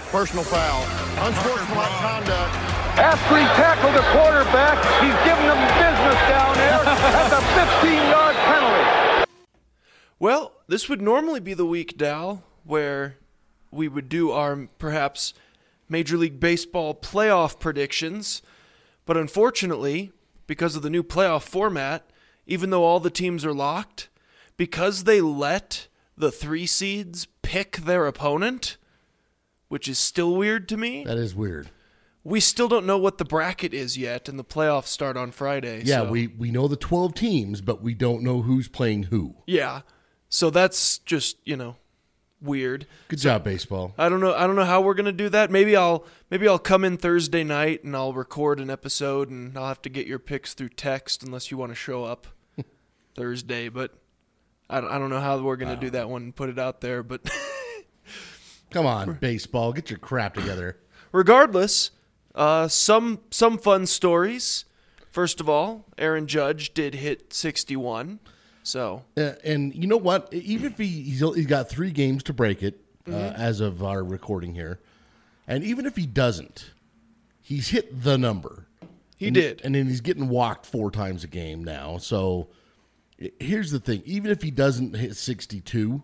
Personal foul. Unsportsmanlike conduct. After he tackled the quarterback, he's giving them business down there. That's a 15-yard penalty. Well, this would normally be the week, Dal, where we would do our perhaps Major League Baseball playoff predictions. But unfortunately, because of the new playoff format, even though all the teams are locked, because they let the 3 seeds pick their opponent, which is still weird to me. That is weird. We still don't know what the bracket is yet, and the playoffs start on Friday. Yeah, so. we know the 12 teams, but we don't know who's playing who. Yeah, so that's just, weird. Good job, baseball. I don't know how we're gonna do that. Maybe I'll come in Thursday night and I'll record an episode, and I'll have to get your picks through text unless you want to show up Thursday. But I don't know how we're gonna do that one and put it out there. But come on, baseball, get your crap together. Regardless, some fun stories. First of all, Aaron Judge did hit 61. So and you know what? Even if he's got 3 games to break it, as of our recording here, and even if he doesn't, he's hit the number. He did. And then he's getting walked 4 times a game now. So here's the thing. Even if he doesn't hit 62,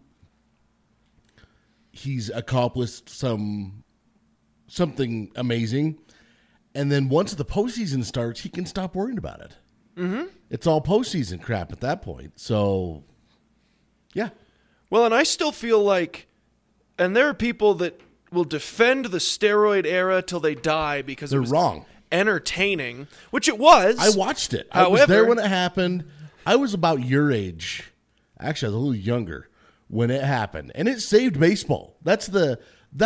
he's accomplished something amazing. And then once the postseason starts, he can stop worrying about it. Mm-hmm. It's all postseason crap at that point. So, yeah. Well, and I still feel like, and there are people that will defend the steroid era till they die because they're it was wrong. Entertaining, which it was. I watched it. However, I was there when it happened. I was about your age. Actually, I was a little younger when it happened, and it saved baseball. That's the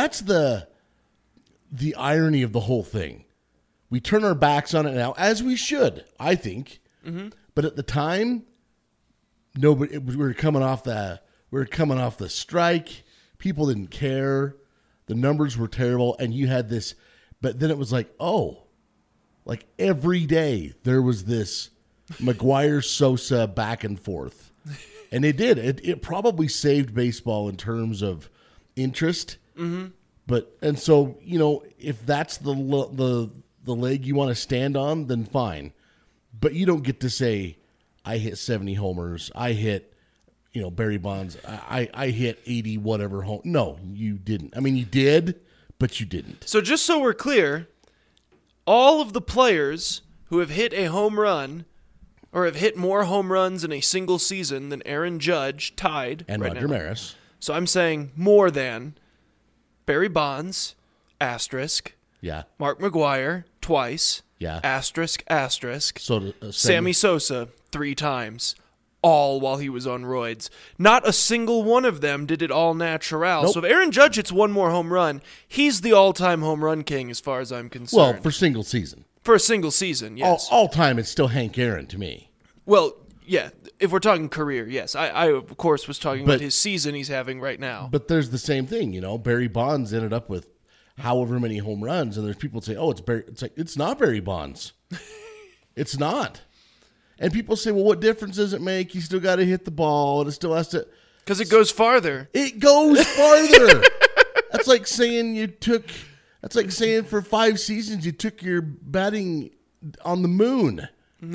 irony of the whole thing. We turn our backs on it now, as we should, I think. Mm-hmm. But at the time, nobody. We were coming off the strike. People didn't care. The numbers were terrible, and you had this. But then it was like, like every day there was this McGuire Sosa back and forth, and it did. It probably saved baseball in terms of interest. Mm-hmm. And so if that's the leg you want to stand on, then fine. But you don't get to say, I hit 70 homers. I hit, Barry Bonds. I hit 80 whatever home. No, you didn't. I mean, you did, but you didn't. So just so we're clear, all of the players who have hit a home run or have hit more home runs in a single season than Aaron Judge, tied. And right Roger now. Maris. So I'm saying more than Barry Bonds, asterisk. Yeah. Mark McGuire, twice. Yeah. Asterisk. So Sammy Sosa, 3 times. All while he was on roids. Not a single one of them did it all natural. Nope. So if Aaron Judge hits one more home run, he's the all-time home run king as far as I'm concerned. Well, for single season. For a single season, yes. All time, it's still Hank Aaron to me. Well, yeah. If we're talking career, yes. I of course, was talking about his season he's having right now. But there's the same thing, Barry Bonds ended up with however many home runs, and there's people that say, "Oh, it's Barry." It's like it's not Barry Bonds. It's not. And people say, "Well, what difference does it make? You still got to hit the ball, and it still has to." Because it goes farther. It goes farther. That's like saying That's like saying for 5 seasons you took your batting on the moon.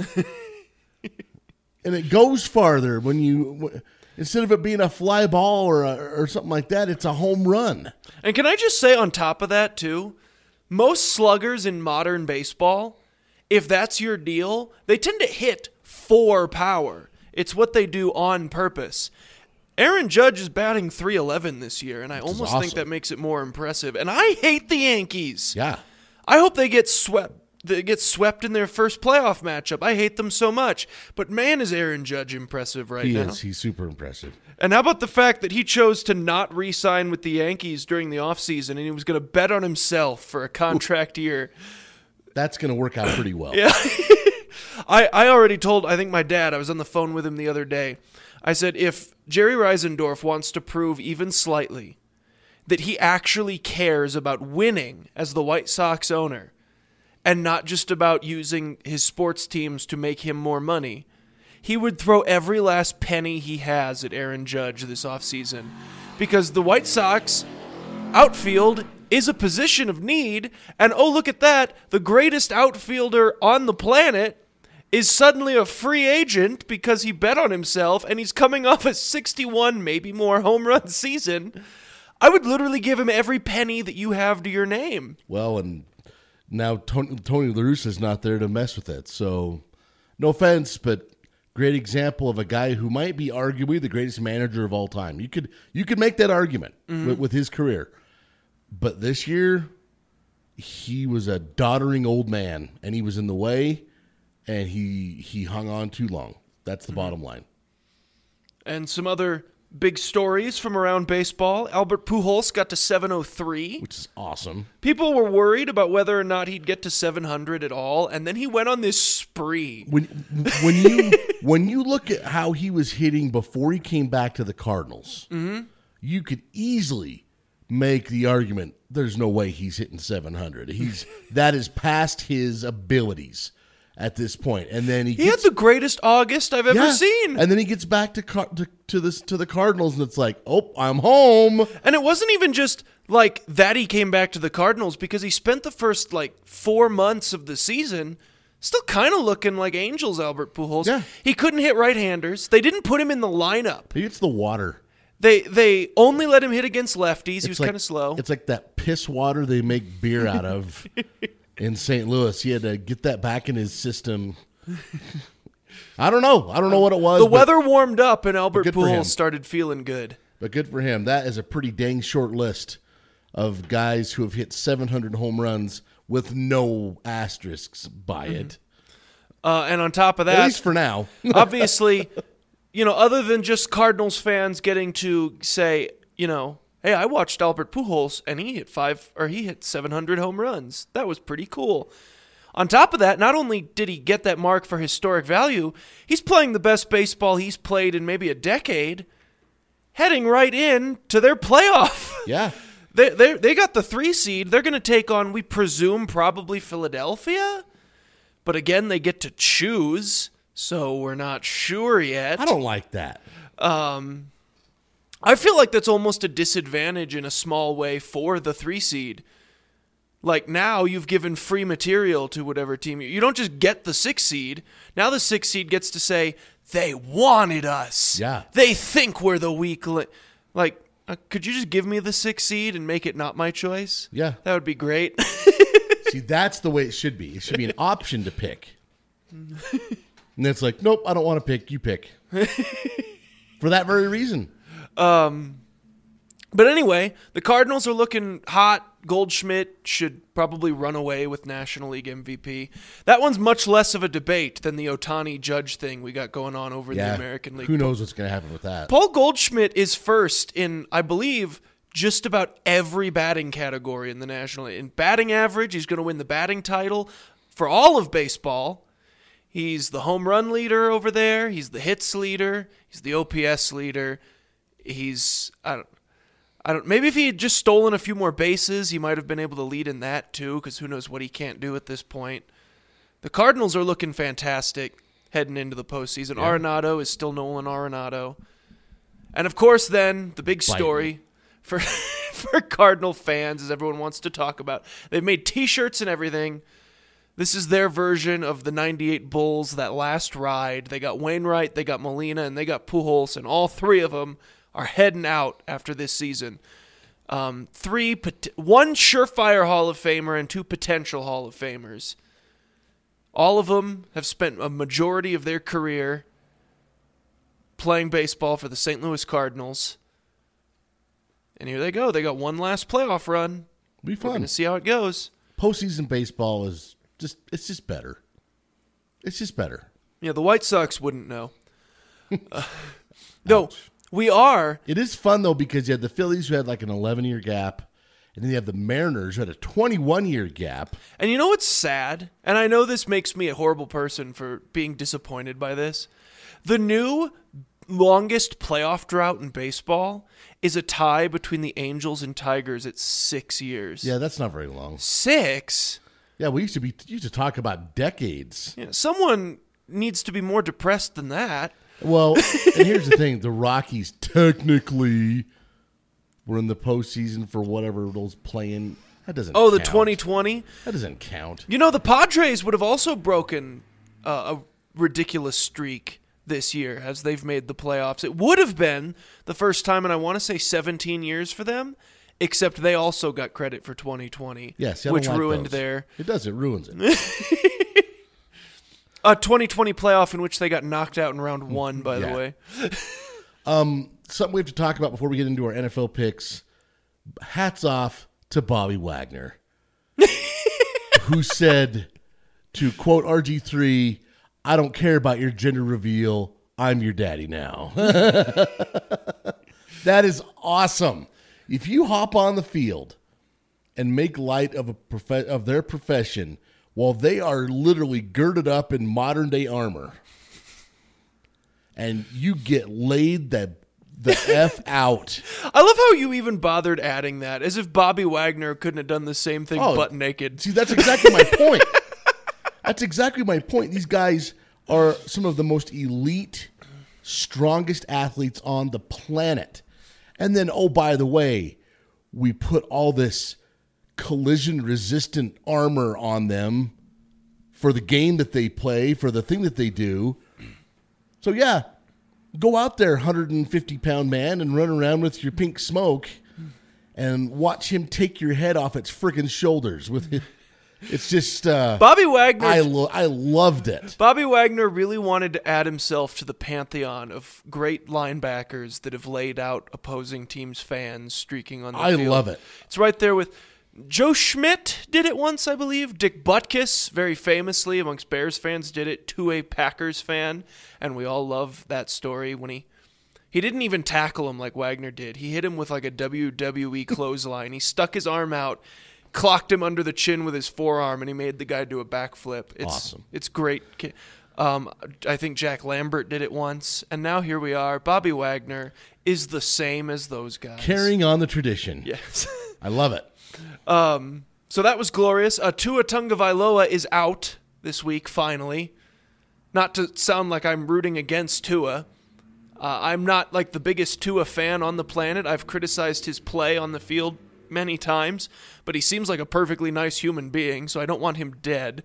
And it goes farther when you. Instead of it being a fly ball or something like that, it's a home run. And can I just say on top of that, too, most sluggers in modern baseball, if that's your deal, they tend to hit for power. It's what they do on purpose. Aaron Judge is batting .311 this year, and I almost think that makes it more impressive. And I hate the Yankees. Yeah. I hope they get swept. They get swept in their first playoff matchup. I hate them so much. But man, is Aaron Judge impressive now. He is. He's super impressive. And how about the fact that he chose to not re-sign with the Yankees during the offseason, and he was going to bet on himself for a contract year. That's going to work out pretty well. Yeah. I already told, I think my dad, I was on the phone with him the other day. I said, if Jerry Reisendorf wants to prove even slightly that he actually cares about winning as the White Sox owner, and not just about using his sports teams to make him more money, he would throw every last penny he has at Aaron Judge this offseason. Because the White Sox outfield is a position of need. And oh, look at that. The greatest outfielder on the planet is suddenly a free agent because he bet on himself and he's coming off a 61, maybe more home run season. I would literally give him every penny that you have to your name. Well, and now Tony La Russa's not there to mess with it. So, no offense, but great example of a guy who might be arguably the greatest manager of all time. You could make that argument with his career. But this year, he was a doddering old man, and he was in the way, and he hung on too long. That's the bottom line. And some other big stories from around baseball. Albert Pujols got to 703. Which is awesome. People were worried about whether or not he'd get to 700 at all, and then he went on this spree. When you look at how he was hitting before he came back to the Cardinals, you could easily make the argument there's no way he's hitting 700. That is past his abilities at this point. And then he had the greatest August I've ever seen. And then he gets back to the Cardinals, and it's like, oh, I'm home. And it wasn't even just like that he came back to the Cardinals, because he spent the first 4 months of the season still kind of looking like Angels Albert Pujols. Yeah. He couldn't hit right-handers. They didn't put him in the lineup. He hits the water. They only let him hit against lefties. He was kind of slow. It's like that piss water they make beer out of in St. Louis. He had to get that back in his system. I don't know. I don't know what it was. The weather warmed up and Albert good for him. Pujols started feeling good. But good for him. That is a pretty dang short list of guys who have hit 700 home runs with no asterisks by it. And on top of that, at least for now, obviously, other than just Cardinals fans getting to say, hey, I watched Albert Pujols and he hit 700 home runs. That was pretty cool. On top of that, not only did he get that mark for historic value, he's playing the best baseball he's played in maybe a decade, heading right in to their playoff. Yeah. They got the 3 seed. They're going to take on, we presume, probably Philadelphia. But again, they get to choose, so we're not sure yet. I don't like that. I feel like that's almost a disadvantage in a small way for the 3 seed. Like, now you've given free material to whatever team. You don't just get the 6 seed. Now the 6 seed gets to say, they wanted us. Yeah. They think we're the weak link. Could you just give me the 6 seed and make it not my choice? Yeah. That would be great. See, that's the way it should be. It should be an option to pick. And it's like, nope, I don't want to pick. You pick. For that very reason. But anyway, the Cardinals are looking hot. Goldschmidt should probably run away with National League MVP. That one's much less of a debate than the Ohtani Judge thing we got going on over in the American League. Who knows what's going to happen with that? Paul Goldschmidt is first in, I believe, just about every batting category in the National League. In batting average, he's going to win the batting title for all of baseball. He's the home run leader over there. He's the hits leader. He's the OPS leader. He's, maybe if he had just stolen a few more bases, he might have been able to lead in that too, because who knows what he can't do at this point. The Cardinals are looking fantastic heading into the postseason. Yeah. Arenado is still Nolan Arenado. And of course then, the big story for Cardinal fans, as everyone wants to talk about, they've made t-shirts and everything. This is their version of the 98 Bulls, that last ride. They got Wainwright, they got Molina, and they got Pujols, and all 3 of them are heading out after this season. 1 surefire Hall of Famer and 2 potential Hall of Famers. All of them have spent a majority of their career playing baseball for the St. Louis Cardinals. And here they go. They got one last playoff run. Be fun. We're going to see how it goes. Postseason baseball is just better. It's just better. Yeah, the White Sox wouldn't know. No. We are. It is fun, though, because you had the Phillies who had like an 11-year gap, and then you have the Mariners who had a 21-year gap. And you know what's sad? And I know this makes me a horrible person for being disappointed by this. The new longest playoff drought in baseball is a tie between the Angels and Tigers at 6 years. Yeah, that's not very long. 6? Yeah, we used to talk about decades. Yeah, someone needs to be more depressed than that. Well, and here's the thing. The Rockies technically were in the postseason for whatever those playing. That doesn't. Oh, the count. 2020. That doesn't count. You know, the Padres would have also broken a ridiculous streak this year as they've made the playoffs. It would have been the first time in, I want to say, 17 years for them, except they also got credit for 2020, Yes, which ruined their It does. It ruins it. a 2020 playoff in which they got knocked out in round 1, by the Yeah. way. Something we have to talk about before we get into our NFL picks. Hats off to Bobby Wagner, who said, to quote RG3, "I don't care about your gender reveal. I'm your daddy now." That is awesome. If you hop on the field and make light of of their profession while they are literally girded up in modern day armor, and you get laid the F out. I love how you even bothered adding that, as if Bobby Wagner couldn't have done the same thing butt naked. See, that's exactly my point. That's exactly my point. These guys are some of the most elite, strongest athletes on the planet. And then, oh, by the way, we put all this collision-resistant armor on them for the game that they play, for the thing that they do. So, yeah, go out there, 150-pound man, and run around with your pink smoke and watch him take your head off its friggin' shoulders with it. It's just Bobby Wagner. I loved it. Bobby Wagner really wanted to add himself to the pantheon of great linebackers that have laid out opposing teams' fans streaking on the field. I love it. It's right there with Joe Schmidt did it once, I believe. Dick Butkus, very famously amongst Bears fans, did it to a Packers fan, and we all love that story when he didn't even tackle him like Wagner did. He hit him with like a WWE clothesline. He stuck his arm out, clocked him under the chin with his forearm, and he made the guy do a backflip. It's awesome. It's great. I think Jack Lambert did it once, and now here we are. Bobby Wagner is the same as those guys. Carrying on the tradition. Yes. I love it. So that was glorious. Tua Tagovailoa is out this week, finally. Not to sound like I'm rooting against Tua. I'm not like the biggest Tua fan on the planet. I've criticized his play on the field many times, but he seems like a perfectly nice human being, so I don't want him dead.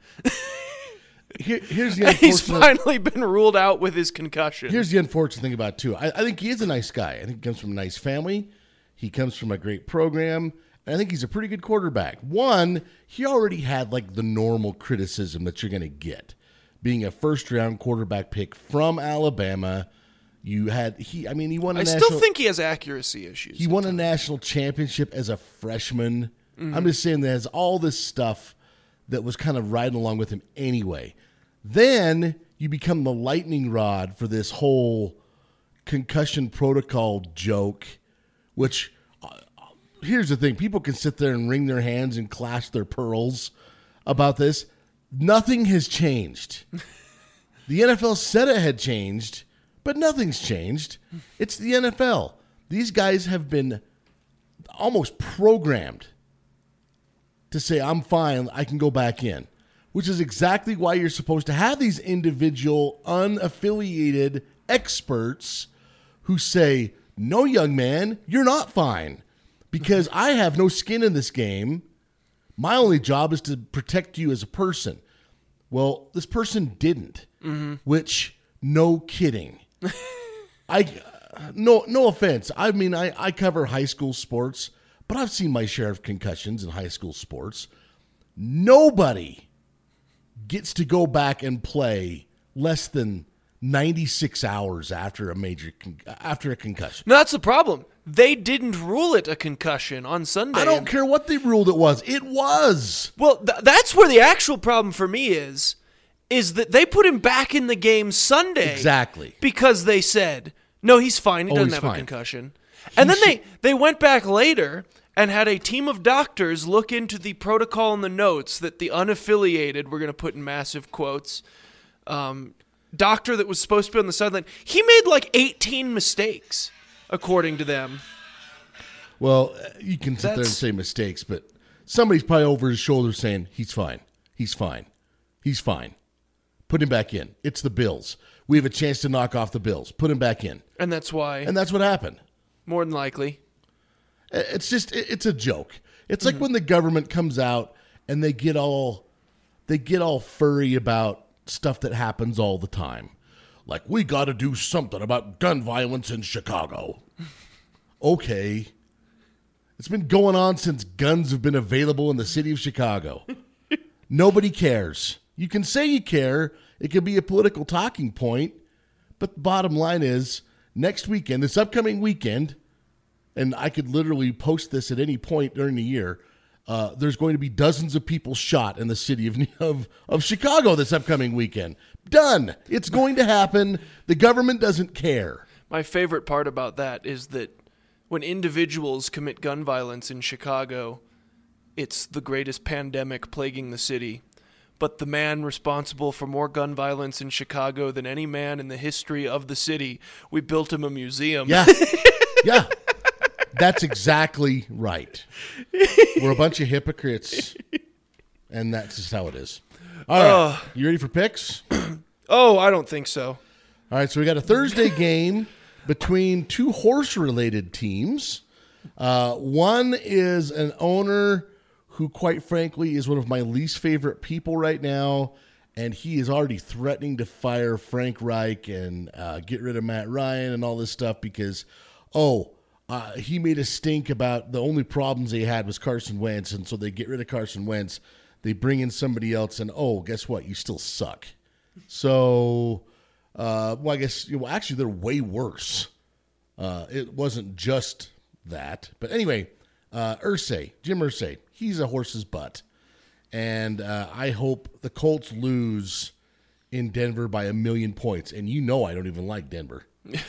Here's the unfortunate... He's finally been ruled out with his concussion. Here's the unfortunate thing about Tua. I think he is a nice guy. I think he comes from a nice family. He comes from a great program. And I think he's a pretty good quarterback. One, he already had like the normal criticism that you're going to get. Being a first-round quarterback pick from Alabama, he won a I still think he has accuracy issues. He won a national championship as a freshman. Mm-hmm. I'm just saying there's all this stuff that was kind of riding along with him anyway. Then you become the lightning rod for this whole concussion protocol joke, which here's the thing. People can sit there and wring their hands and clasp their pearls about this. Nothing has changed. The NFL said it had changed, but nothing's changed. It's the NFL. These guys have been almost programmed to say, I'm fine, I can go back in, which is exactly why you're supposed to have these individual, unaffiliated experts who say, no, young man, you're not fine because I have no skin in this game. My only job is to protect you as a person. Well, this person didn't, which, no kidding. No offense. I mean, I cover high school sports, but I've seen my share of concussions in high school sports. Nobody gets to go back and play less than 96 hours after a concussion. No, that's the problem. They didn't rule it a concussion on Sunday. I don't care what they ruled it was. It was. Well, that's where the actual problem for me is that they put him back in the game Sunday. Exactly. Because they said, no, he's fine. He doesn't have a concussion. And then they went back later and had a team of doctors look into the protocol and the notes that the unaffiliated, we're going to put in massive quotes, doctor that was supposed to be on the sideline, he made like 18 mistakes, according to them. Well, you can sit there and say mistakes, but somebody's probably over his shoulder saying, he's fine. He's fine. He's fine. Put him back in. It's the Bills. We have a chance to knock off the Bills. Put him back in. And that's why. And that's what happened. More than likely. It's just, it's a joke. It's like when the government comes out and they get all furry about stuff that happens all the time. Like, we got to do something about gun violence in Chicago. Okay. It's been going on since guns have been available in the city of Chicago. Nobody cares. You can say you care. It could be a political talking point. But the bottom line is, next weekend, this upcoming weekend, and I could literally post this at any point during the year, there's going to be dozens of people shot in the city of Chicago this upcoming weekend. Done. It's going to happen. The government doesn't care. My favorite part about that is that when individuals commit gun violence in Chicago, it's the greatest pandemic plaguing the city. But the man responsible for more gun violence in Chicago than any man in the history of the city, we built him a museum. Yeah. Yeah. That's exactly right. We're a bunch of hypocrites, and that's just how it is. All right. You ready for picks? Oh, I don't think so. All right, so we got a Thursday game between two horse-related teams. One is an owner who, quite frankly, is one of my least favorite people right now, and he is already threatening to fire Frank Reich and get rid of Matt Ryan and all this stuff because, he made a stink about the only problems they had was Carson Wentz, and so they get rid of Carson Wentz. They bring in somebody else, and, guess what? You still suck. So, I guess, actually, they're way worse. It wasn't just that. But anyway, Jim Irsay, he's a horse's butt. And I hope the Colts lose in Denver by 1,000,000 points. And I don't even like Denver.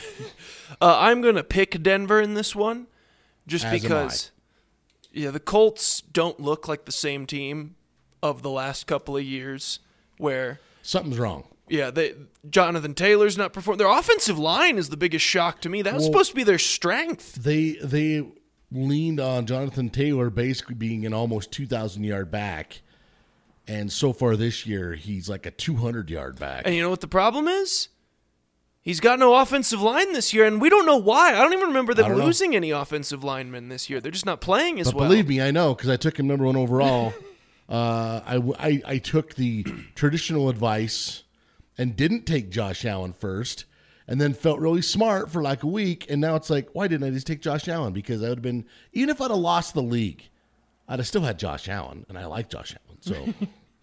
I'm going to pick Denver in this one just because the Colts don't look like the same team of the last couple of years where something's wrong. Yeah, Jonathan Taylor's not performing. Their offensive line is the biggest shock to me. That was supposed to be their strength. They leaned on Jonathan Taylor basically being an almost 2,000-yard back, and so far this year he's like a 200-yard back. And you know what the problem is? He's got no offensive line this year, and we don't know why. I don't even remember them losing any offensive linemen this year. They're just not playing as well. Believe me, I know, because I took him number 1 overall. I took the traditional advice and didn't take Josh Allen first, and then felt really smart for like a week, and now it's like, why didn't I just take Josh Allen? Because I would have been, even if I'd have lost the league, I'd have still had Josh Allen, and I like Josh Allen.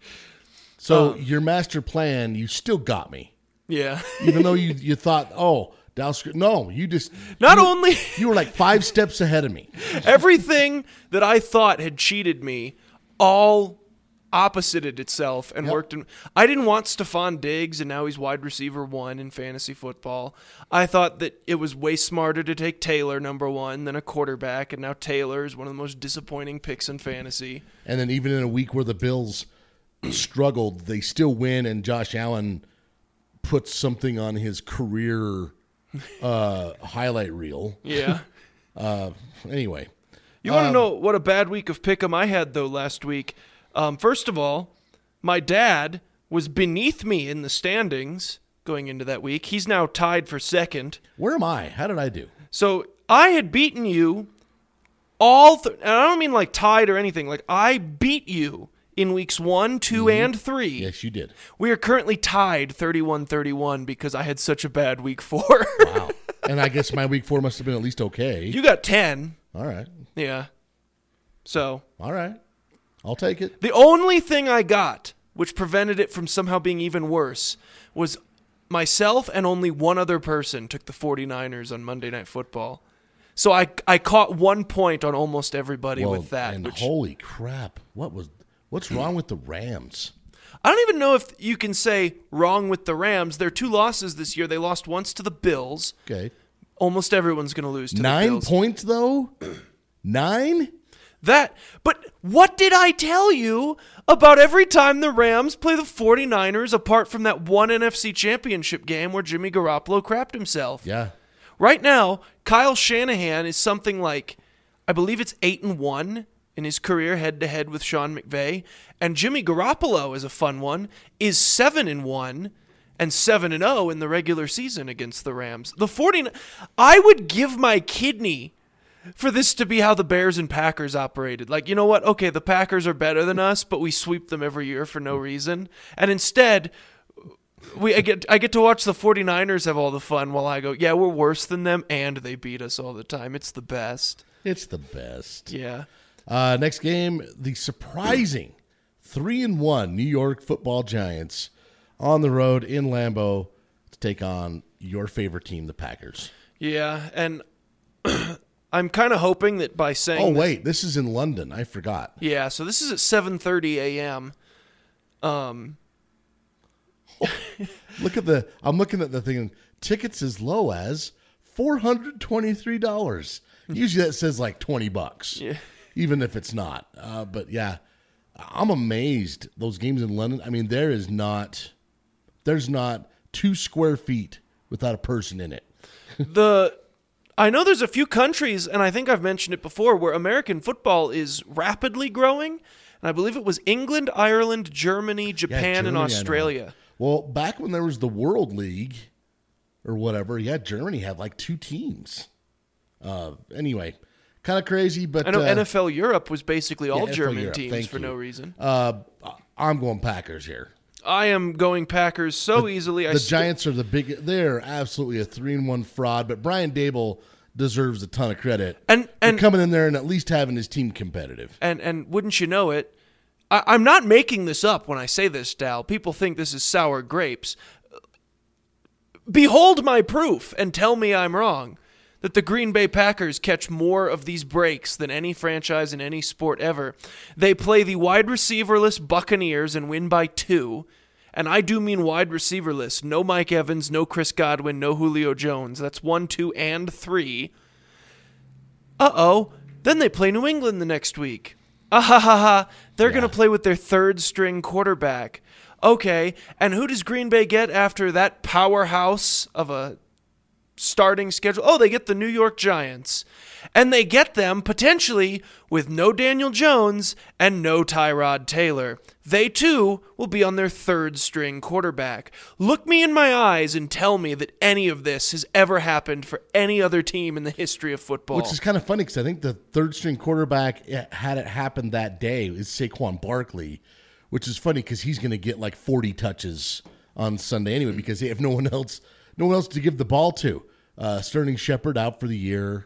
So your master plan, you still got me. Yeah. Even though you thought, Dallas, no, you just... You were like 5 steps ahead of me. Everything that I thought had cheated me all opposited itself and worked. I didn't want Stephon Diggs, and now he's wide receiver 1 in fantasy football. I thought that it was way smarter to take Taylor number 1 than a quarterback, and now Taylor is one of the most disappointing picks in fantasy. And then even in a week where the Bills struggled, they still win, and Josh Allen puts something on his career highlight reel. Yeah. Anyway. You want to know what a bad week of pick'em I had, though, last week? First of all, my dad was beneath me in the standings going into that week. He's now tied for second. Where am I? How did I do? So I had beaten you and I don't mean like tied or anything. Like I beat you in weeks 1, 2, and 3. Yes, you did. We are currently tied 31-31 because I had such a bad week 4. Wow. And I guess my week 4 must have been at least okay. You got 10. All right. Yeah. So. All right. I'll take it. The only thing I got, which prevented it from somehow being even worse, was myself and only one other person took the 49ers on Monday Night Football. So I caught 1 point on almost everybody with that. And holy crap. What's wrong with the Rams? I don't even know if you can say wrong with the Rams. Their 2 losses this year. They lost once to the Bills. Okay. Almost everyone's going to lose to the 9 Bills. 9 points, though? 9? But what did I tell you about every time the Rams play the 49ers apart from that one NFC Championship game where Jimmy Garoppolo crapped himself? Yeah. Right now, Kyle Shanahan is something like, I believe it's 8-1 in his career head-to-head with Sean McVay. And Jimmy Garoppolo, is a fun one, is 7-1 and 7-0 in the regular season against the Rams. I would give my kidney for this to be how the Bears and Packers operated. Like, you know what? Okay, the Packers are better than us, but we sweep them every year for no reason. And instead, I get to watch the 49ers have all the fun while I go, yeah, we're worse than them, and they beat us all the time. It's the best. It's the best. Yeah. Next game, the surprising 3-1 New York Football Giants on the road in Lambeau to take on your favorite team, the Packers. Yeah, and I'm kind of hoping that by saying... Oh, wait, this is in London. I forgot. Yeah, so this is at 7:30 a.m. I'm looking at the thing. Tickets as low as $423. Usually that says like $20, Yeah. even if it's not. But yeah, I'm amazed. Those games in London. I mean, there's not 2 square feet without a person in it. I know there's a few countries, and I think I've mentioned it before, where American football is rapidly growing. And I believe it was England, Ireland, Germany, Japan, and Australia. Well, back when there was the World League or whatever, yeah, Germany had like 2 teams. Anyway, kind of crazy, but I know NFL Europe was basically all NFL German Europe, teams thank for you. no reason. I'm going Packers here. I am going Packers so easily. The Giants are the big. They're absolutely a 3-1 fraud, but Brian Daboll deserves a ton of credit and for coming in there and at least having his team competitive. And wouldn't you know it, I'm not making this up when I say this, Dal. People think this is sour grapes. Behold my proof and tell me I'm wrong. That the Green Bay Packers catch more of these breaks than any franchise in any sport ever. They play the wide receiverless Buccaneers and win by 2. And I do mean wide receiverless. No Mike Evans, no Chris Godwin, no Julio Jones. That's 1, 2, and 3. Uh-oh. Then they play New England the next week. They're going to play with their 3rd-string quarterback. Okay, and who does Green Bay get after that powerhouse of a starting schedule? Oh, they get the New York Giants. And they get them potentially with no Daniel Jones and no Tyrod Taylor. They too will be on their 3rd-string quarterback. Look me in my eyes and tell me that any of this has ever happened for any other team in the history of football. Which is kind of funny because I think the 3rd-string quarterback, had it happened that day, is Saquon Barkley, which is funny because he's going to get like 40 touches on Sunday anyway because they have no one else to give the ball to. Sterling Shepard out for the year.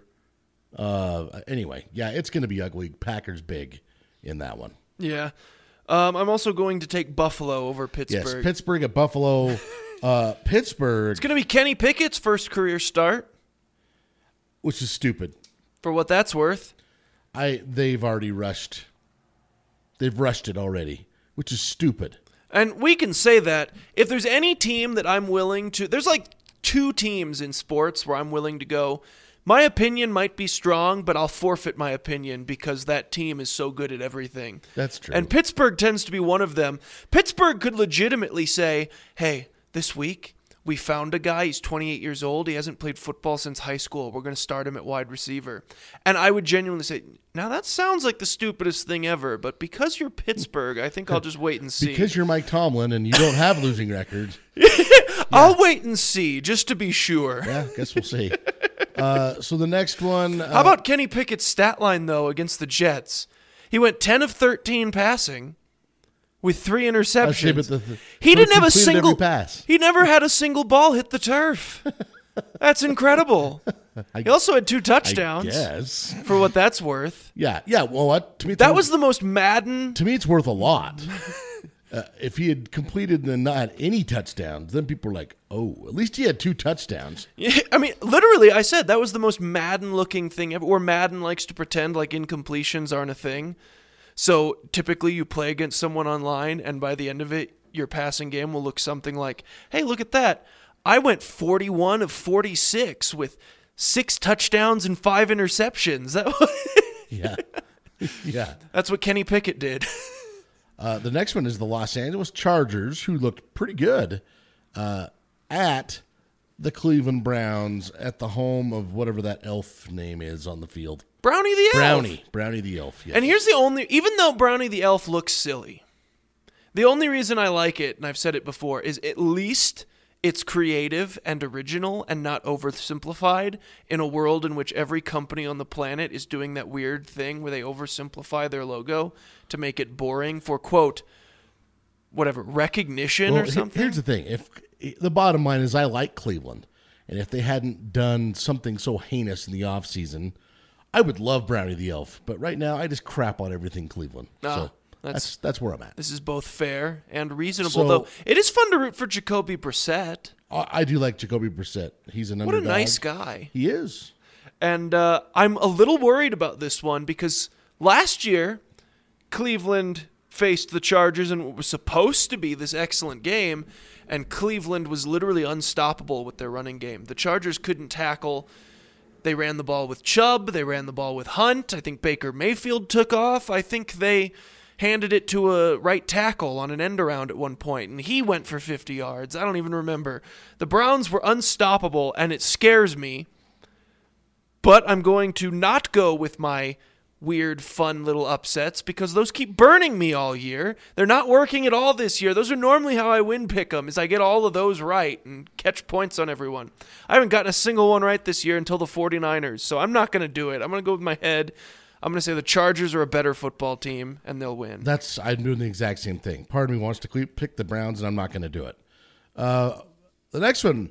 Anyway, yeah, it's going to be ugly. Packers big in that one. Yeah. I'm also going to take Buffalo over Pittsburgh. Yes, Pittsburgh at Buffalo. Pittsburgh. It's going to be Kenny Pickett's first career start. Which is stupid. For what that's worth. They've already rushed. They've rushed it already, which is stupid. And we can say that if there's any team that I'm willing to, there's like 2 teams in sports where I'm willing to go, my opinion might be strong, but I'll forfeit my opinion because that team is so good at everything. That's true. And Pittsburgh tends to be one of them. Pittsburgh could legitimately say, hey, this week we found a guy. He's 28 years old. He hasn't played football since high school. We're going to start him at wide receiver. And I would genuinely say, now that sounds like the stupidest thing ever, but because you're Pittsburgh, I think I'll just wait and see. Because you're Mike Tomlin and you don't have a losing record. I'll wait and see, just to be sure. Yeah, guess we'll see. So the next one. How about Kenny Pickett's stat line, though, against the Jets? He went 10 of 13 passing with 3 interceptions. He didn't have a single pass. He never had a single ball hit the turf. That's incredible. He also had 2 touchdowns. Yes. For what that's worth. Yeah. Well, to me, that was the most Madden. To me, it's worth a lot. If he had completed and not had any touchdowns, then people were like, oh, at least he had 2 touchdowns. Yeah, I mean, literally, I said that was the most Madden-looking thing ever, where Madden likes to pretend like incompletions aren't a thing. So typically you play against someone online, and by the end of it, your passing game will look something like, hey, look at that. I went 41 of 46 with 6 touchdowns and 5 interceptions. Yeah. Yeah. That's what Kenny Pickett did. The next one is the Los Angeles Chargers, who looked pretty good at the Cleveland Browns at the home of whatever that elf name is on the field. Brownie the Elf. Brownie the Elf, yes. And here's the only, even though Brownie the Elf looks silly, the only reason I like it, and I've said it before, is at least it's creative and original and not oversimplified in a world in which every company on the planet is doing that weird thing where they oversimplify their logo to make it boring for, quote, whatever, recognition or something? Here's the thing. If the bottom line is I like Cleveland, and if they hadn't done something so heinous in the offseason, I would love Brownie the Elf. But right now, I just crap on everything Cleveland. So that's where I'm at. This is both fair and reasonable, though. It is fun to root for Jacoby Brissett. I do like Jacoby Brissett. He's an underdog. What a nice guy. He is. And I'm a little worried about this one because last year, Cleveland faced the Chargers in what was supposed to be this excellent game, and Cleveland was literally unstoppable with their running game. The Chargers couldn't tackle. They ran the ball with Chubb. They ran the ball with Hunt. I think Baker Mayfield took off. I think they handed it to a right tackle on an end around at one point, and he went for 50 yards. I don't even remember. The Browns were unstoppable, and it scares me. But I'm going to not go with my weird, fun little upsets because those keep burning me all year. They're not working at all this year. Those are normally how I win pick'em, is I get all of those right and catch points on everyone. I haven't gotten a single one right this year until the 49ers, so I'm not going to do it. I'm going to go with my head. I'm going to say the Chargers are a better football team, and they'll win. I'm doing the exact same thing. Part of me wants to pick the Browns, and I'm not going to do it. The next one,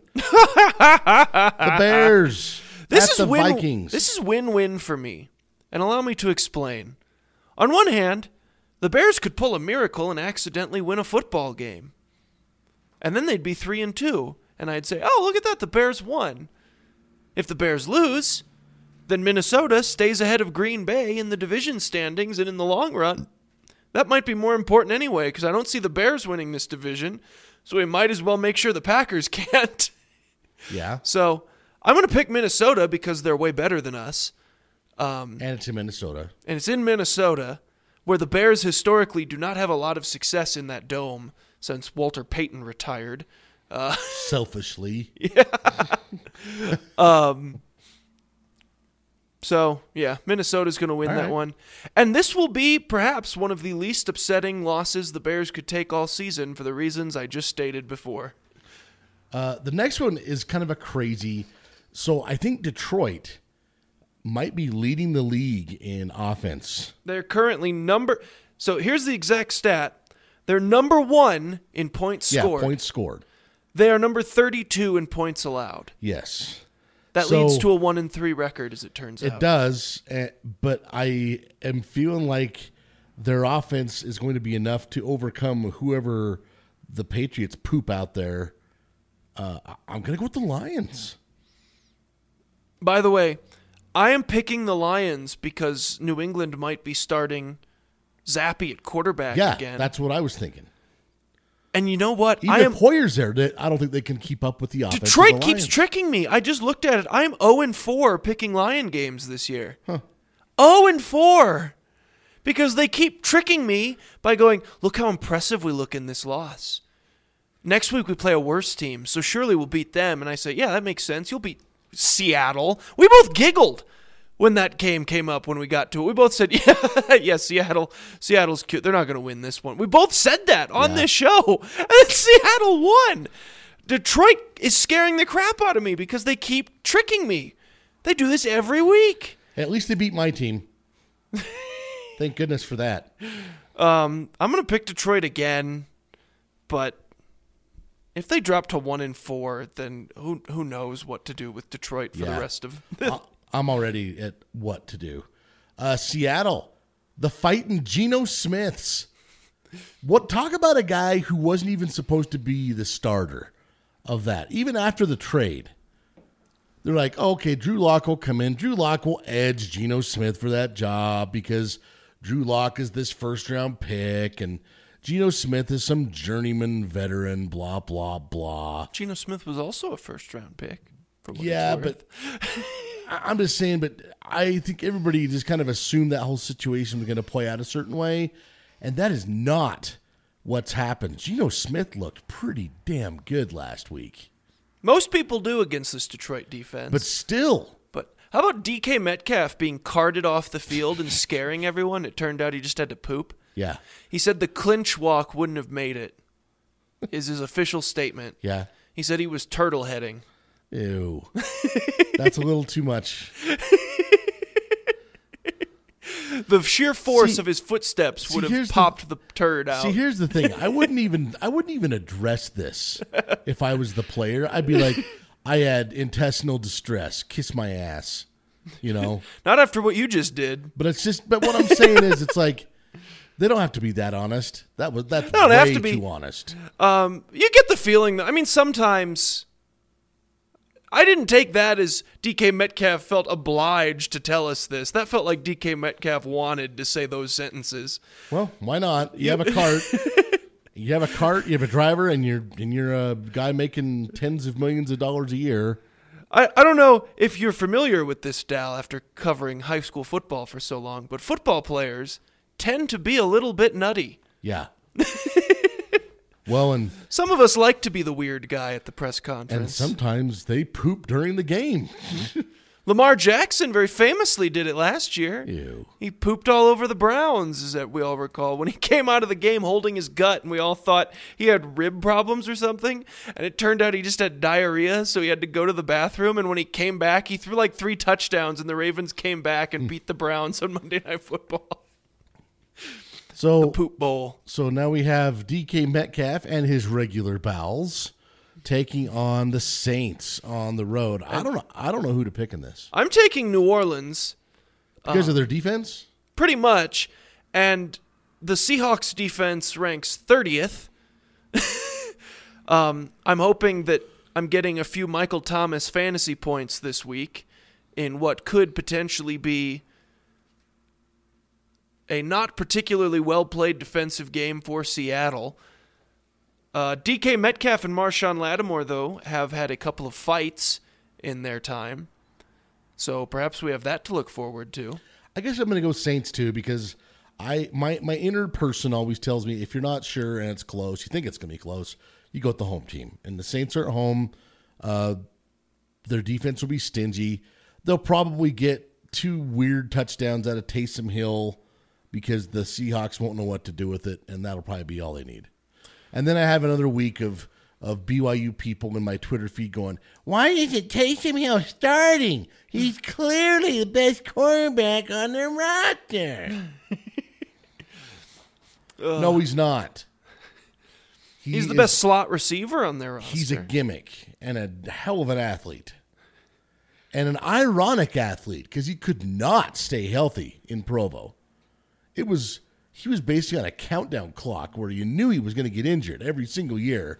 the Bears at the Vikings. This is win-win for me. And allow me to explain. On one hand, the Bears could pull a miracle and accidentally win a football game. And then they'd be 3-2. And I'd say, oh, look at that, the Bears won. If the Bears lose, then Minnesota stays ahead of Green Bay in the division standings, and in the long run, that might be more important anyway, because I don't see the Bears winning this division, so we might as well make sure the Packers can't. Yeah. So I'm going to pick Minnesota because they're way better than us. And it's in Minnesota. And it's in Minnesota, where the Bears historically do not have a lot of success in that dome since Walter Payton retired. Selfishly. Yeah. So, yeah, Minnesota's going to win that one. And this will be perhaps one of the least upsetting losses the Bears could take all season for the reasons I just stated before. The next one is kind of a crazy. So I think Detroit might be leading the league in offense. They're currently So here's the exact stat. They're number 1 in points scored. Yeah, points scored. They are number 32 in points allowed. Yes. That leads to a 1-3 record, as it turns out. It does, but I am feeling like their offense is going to be enough to overcome whoever the Patriots poop out there. I'm going to go with the Lions. By the way, I am picking the Lions because New England might be starting Zappy at quarterback again. Yeah, that's what I was thinking. And you know what? Even if Hoyer's there, I don't think they can keep up with the offense. Detroit keeps tricking me. I just looked at it. I am 0-4 picking Lion games this year. 0-4. Because they keep tricking me by going, look how impressive we look in this loss. Next week we play a worse team, so surely we'll beat them. And I say, yeah, that makes sense. You'll beat Seattle. We both giggled when that game came up when we got to it. We both said, yeah, Seattle's cute. They're not going to win this one. We both said that on this show. And then Seattle won. Detroit is scaring the crap out of me because they keep tricking me. They do this every week. At least they beat my team. Thank goodness for that. I'm going to pick Detroit again, but if they drop to 1-4, then who knows what to do with Detroit for the rest of I'm already at what to do. Seattle, the fighting Geno Smiths. Talk about a guy who wasn't even supposed to be the starter of that. Even after the trade, they're like, okay, Drew Lock will come in. Drew Lock will edge Geno Smith for that job because Drew Lock is this first-round pick, and Geno Smith is some journeyman veteran, blah, blah, blah. Geno Smith was also a first-round pick. Yeah, but I'm just saying, but I think everybody just kind of assumed that whole situation was going to play out a certain way, and that is not what's happened. Geno Smith looked pretty damn good last week. Most people do against this Detroit defense. But still. But how about DK Metcalf being carted off the field and scaring everyone? It turned out he just had to poop. Yeah. He said the clinch walk wouldn't have made it, is his official statement. Yeah. He said he was turtle heading. Ew. That's a little too much. The sheer force of his footsteps would have popped the turd out. See, here's the thing. I wouldn't even address this if I was the player. I'd be like, I had intestinal distress. Kiss my ass. You know? Not after what you just did. But what I'm saying is, it's like, they don't have to be that honest. That's way too honest. You get the feeling that, I mean, sometimes I didn't take that as DK Metcalf felt obliged to tell us this. That felt like DK Metcalf wanted to say those sentences. Well, why not? You have a cart. You have a driver, and you're a guy making tens of millions of dollars a year. I don't know if you're familiar with this, Dal, after covering high school football for so long, but football players tend to be a little bit nutty. Yeah. Well, and some of us like to be the weird guy at the press conference. And sometimes they poop during the game. Lamar Jackson very famously did it last year. Ew. He pooped all over the Browns, as we all recall, when he came out of the game holding his gut, and we all thought he had rib problems or something, and it turned out he just had diarrhea, so he had to go to the bathroom, and when he came back, he threw like 3 touchdowns, and the Ravens came back and beat the Browns on Monday Night Football. So, the poop bowl. So now we have DK Metcalf and his regular pals taking on the Saints on the road. I don't know who to pick in this. I'm taking New Orleans. Because of their defense? Pretty much. And the Seahawks defense ranks 30th. I'm hoping that I'm getting a few Michael Thomas fantasy points this week in what could potentially be a not particularly well-played defensive game for Seattle. DK Metcalf and Marshawn Lattimore, though, have had a couple of fights in their time. So perhaps we have that to look forward to. I guess I'm going to go Saints, too, because my inner person always tells me if you're not sure and it's close, you think it's going to be close, you go with the home team. And the Saints are at home. Their defense will be stingy. They'll probably get 2 weird touchdowns out of Taysom Hill because the Seahawks won't know what to do with it, and that'll probably be all they need. And then I have another week of BYU people in my Twitter feed going, why isn't Taysom Hill starting? He's clearly the best quarterback on their roster. No, he's not. He's the best slot receiver on their roster. He's a gimmick and a hell of an athlete. And an ironic athlete because he could not stay healthy in Provo. He was basically on a countdown clock where you knew he was going to get injured every single year.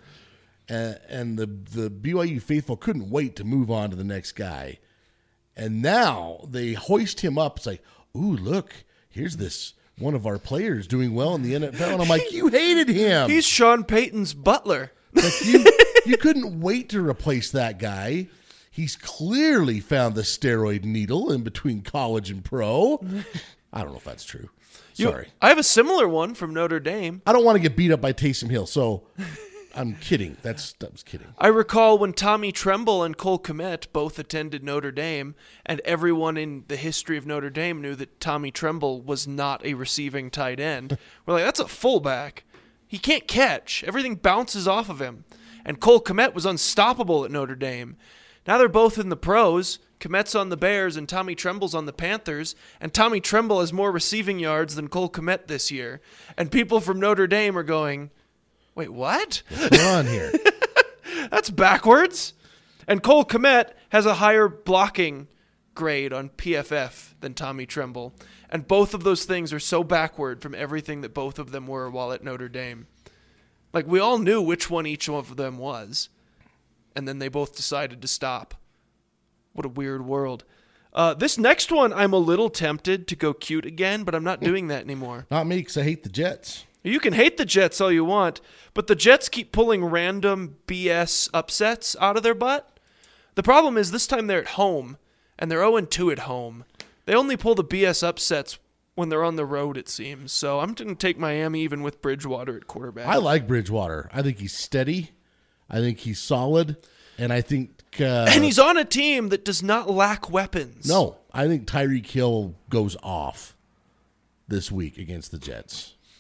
And the BYU faithful couldn't wait to move on to the next guy. And now they hoist him up. It's like, ooh, look, here's this one of our players doing well in the NFL. And I'm like, you hated him. He's Sean Payton's butler. Like you couldn't wait to replace that guy. He's clearly found the steroid needle in between college and pro. I don't know if that's true. Sorry. I have a similar one from Notre Dame. I don't want to get beat up by Taysom Hill, so I'm kidding. That was kidding. I recall when Tommy Tremble and Cole Kmet both attended Notre Dame, and everyone in the history of Notre Dame knew that Tommy Tremble was not a receiving tight end. We're like, that's a fullback. He can't catch. Everything bounces off of him. And Cole Kmet was unstoppable at Notre Dame. Now they're both in the pros. Kmet's on the Bears and Tommy Tremble's on the Panthers, and Tommy Tremble has more receiving yards than Cole Kmet this year. And people from Notre Dame are going, wait, what? What's going on here? That's backwards. And Cole Kmet has a higher blocking grade on PFF than Tommy Tremble. And both of those things are so backward from everything that both of them were while at Notre Dame. Like, we all knew which one each of them was. And then they both decided to stop. What a weird world. This next one, I'm a little tempted to go cute again, but I'm not doing that anymore. Not me, because I hate the Jets. You can hate the Jets all you want, but the Jets keep pulling random BS upsets out of their butt. The problem is this time they're at home, and they're 0-2 at home. They only pull the BS upsets when they're on the road, it seems. So I'm going to take Miami even with Bridgewater at quarterback. I like Bridgewater. I think he's steady. I think he's solid. And I think... and he's on a team that does not lack weapons. No, I think Tyreek Hill goes off this week against the Jets.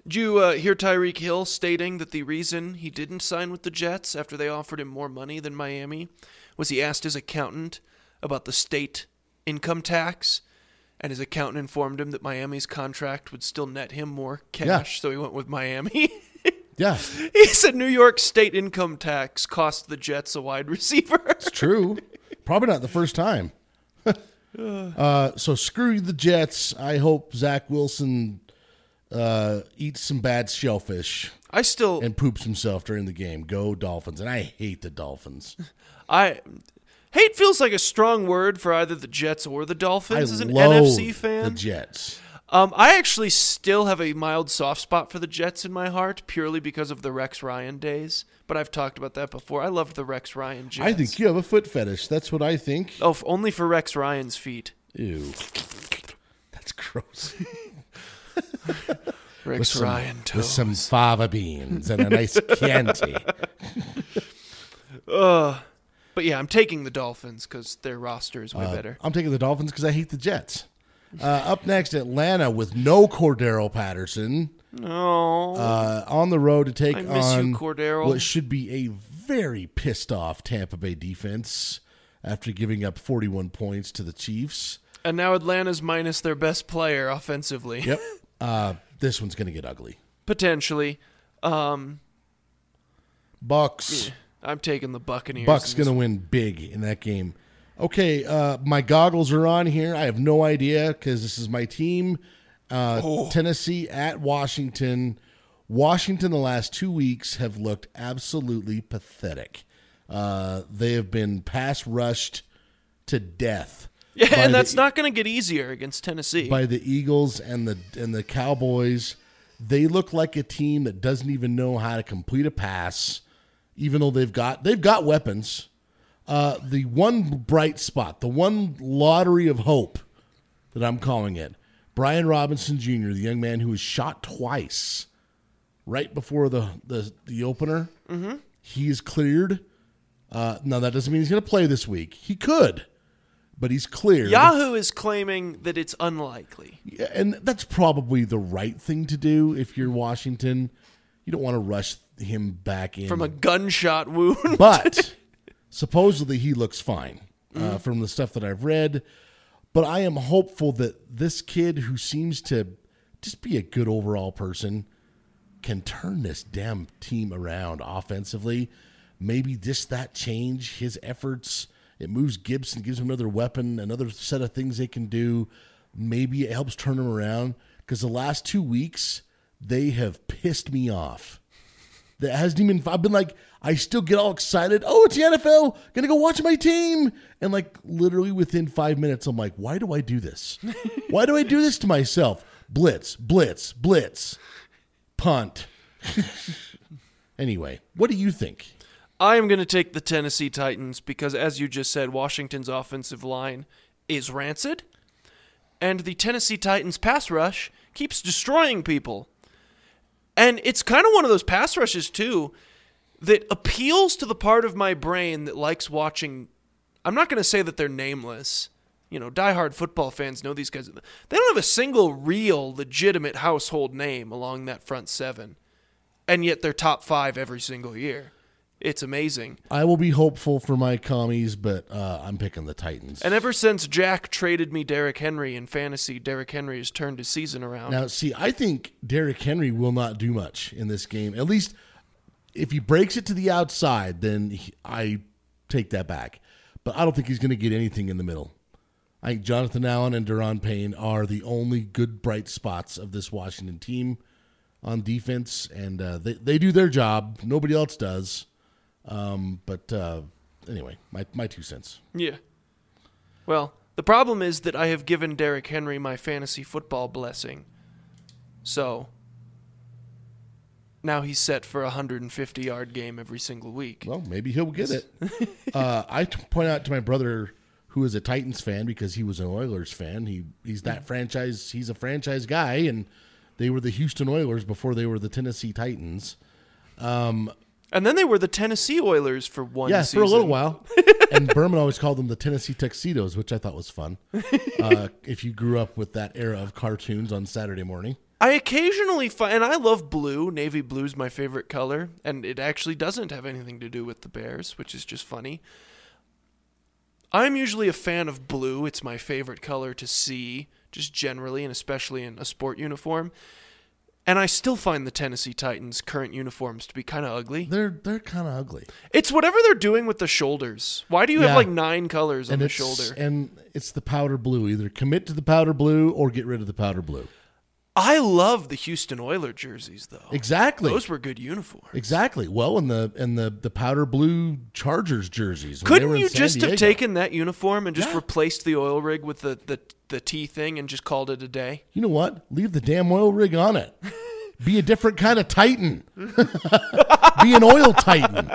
Did you hear Tyreek Hill stating that the reason he didn't sign with the Jets after they offered him more money than Miami was he asked his accountant about the state income tax, and his accountant informed him that Miami's contract would still net him more cash, so he went with Miami. Yeah. He said New York state income tax cost the Jets a wide receiver. It's true. Probably not the first time. So screw the Jets. I hope Zach Wilson eats some bad shellfish and poops himself during the game. Go Dolphins. And I hate the Dolphins. Hate feels like a strong word for either the Jets or the Dolphins as an loathe NFC fan. The Jets. I actually still have a mild soft spot for the Jets in my heart, purely because of the Rex Ryan days. But I've talked about that before. I loved the Rex Ryan Jets. I think you have a foot fetish. That's what I think. Oh, only for Rex Ryan's feet. Ew. That's gross. Rex Ryan toes. With some fava beans and a nice Chianti. But yeah, I'm taking the Dolphins because their roster is way better. I'm taking the Dolphins because I hate the Jets. Up next, Atlanta with no Cordero Patterson. No. On the road to take I miss you, on Cordero. what should be a very pissed off Tampa Bay defense after giving up 41 points to the Chiefs. And now Atlanta's minus their best player offensively. Yep. This one's going to get ugly. Potentially. Bucks. I'm taking the Buccaneers. Bucks going to win big in that game. Okay, my goggles are on here. I have no idea because this is my team. Tennessee at Washington. Washington the last 2 weeks have looked absolutely pathetic. They have been pass rushed to death. Yeah, and that's not going to get easier against Tennessee. By the Eagles and the Cowboys. They look like a team that doesn't even know how to complete a pass, even though they've got weapons. The one bright spot, the one lottery of hope that I'm calling it, Brian Robinson Jr., the young man who was shot twice right before the opener. Mm-hmm. He is cleared. Now, that doesn't mean he's going to play this week. He could, but he's cleared. Yahoo is claiming that it's unlikely. Yeah, and that's probably the right thing to do if you're Washington. You don't want to rush him back in. From a gunshot wound. But supposedly he looks fine from the stuff that I've read. But I am hopeful that this kid, who seems to just be a good overall person, can turn this damn team around offensively. Maybe just that change, his efforts, it moves Gibson, gives him another weapon, another set of things they can do. Maybe it helps turn him around, because the last 2 weeks, they have pissed me off. That hasn't even, I've been like, I still get all excited. Oh, it's the NFL. Gonna go watch my team. And like literally within 5 minutes, I'm like, why do I do this? Why do I do this to myself? Blitz, blitz, blitz, punt. Anyway, what do you think? I am going to take the Tennessee Titans because, as you just said, Washington's offensive line is rancid. And the Tennessee Titans pass rush keeps destroying people. And it's kind of one of those pass rushes, too, that appeals to the part of my brain that likes watching. I'm not going to say that they're nameless. You know, diehard football fans know these guys. They don't have a single real, legitimate household name along that front seven. And yet they're top 5 every single year. It's amazing. I will be hopeful for my commies, but I'm picking the Titans. And ever since Jack traded me Derrick Henry in fantasy, Derrick Henry has turned his season around. Now, see, I think Derrick Henry will not do much in this game. At least if he breaks it to the outside, then I take that back. But I don't think he's going to get anything in the middle. I think Jonathan Allen and Daron Payne are the only good, bright spots of this Washington team on defense, and they do their job. Nobody else does. But anyway, my 2 cents. Yeah. Well, the problem is that I have given Derrick Henry my fantasy football blessing. So now he's set for a 150-yard game every single week. Well, maybe he'll get it. I point out to my brother, who is a Titans fan because he was an Oilers fan. He's that franchise. He's a franchise guy, and they were the Houston Oilers before they were the Tennessee Titans. And then they were the Tennessee Oilers for one season. Yeah, for a little while. And Berman always called them the Tennessee Tuxedos, which I thought was fun. If you grew up with that era of cartoons on Saturday morning. I occasionally find, and I love blue. Navy blue is my favorite color, and it actually doesn't have anything to do with the Bears, which is just funny. I'm usually a fan of blue. It's my favorite color to see, just generally, and especially in a sport uniform. And I still find the Tennessee Titans' current uniforms to be kind of ugly. They're kind of ugly. It's whatever they're doing with the shoulders. Why do you have like 9 colors on the shoulder? And it's the powder blue. Either commit to the powder blue or get rid of the powder blue. I love the Houston Oilers jerseys, though. Exactly. Those were good uniforms. Exactly. Well, and the powder blue Chargers jerseys. Couldn't you just have taken that uniform and just replaced the oil rig with the T thing and just called it a day? You know what? Leave the damn oil rig on it. Be a different kind of Titan. Be an oil Titan.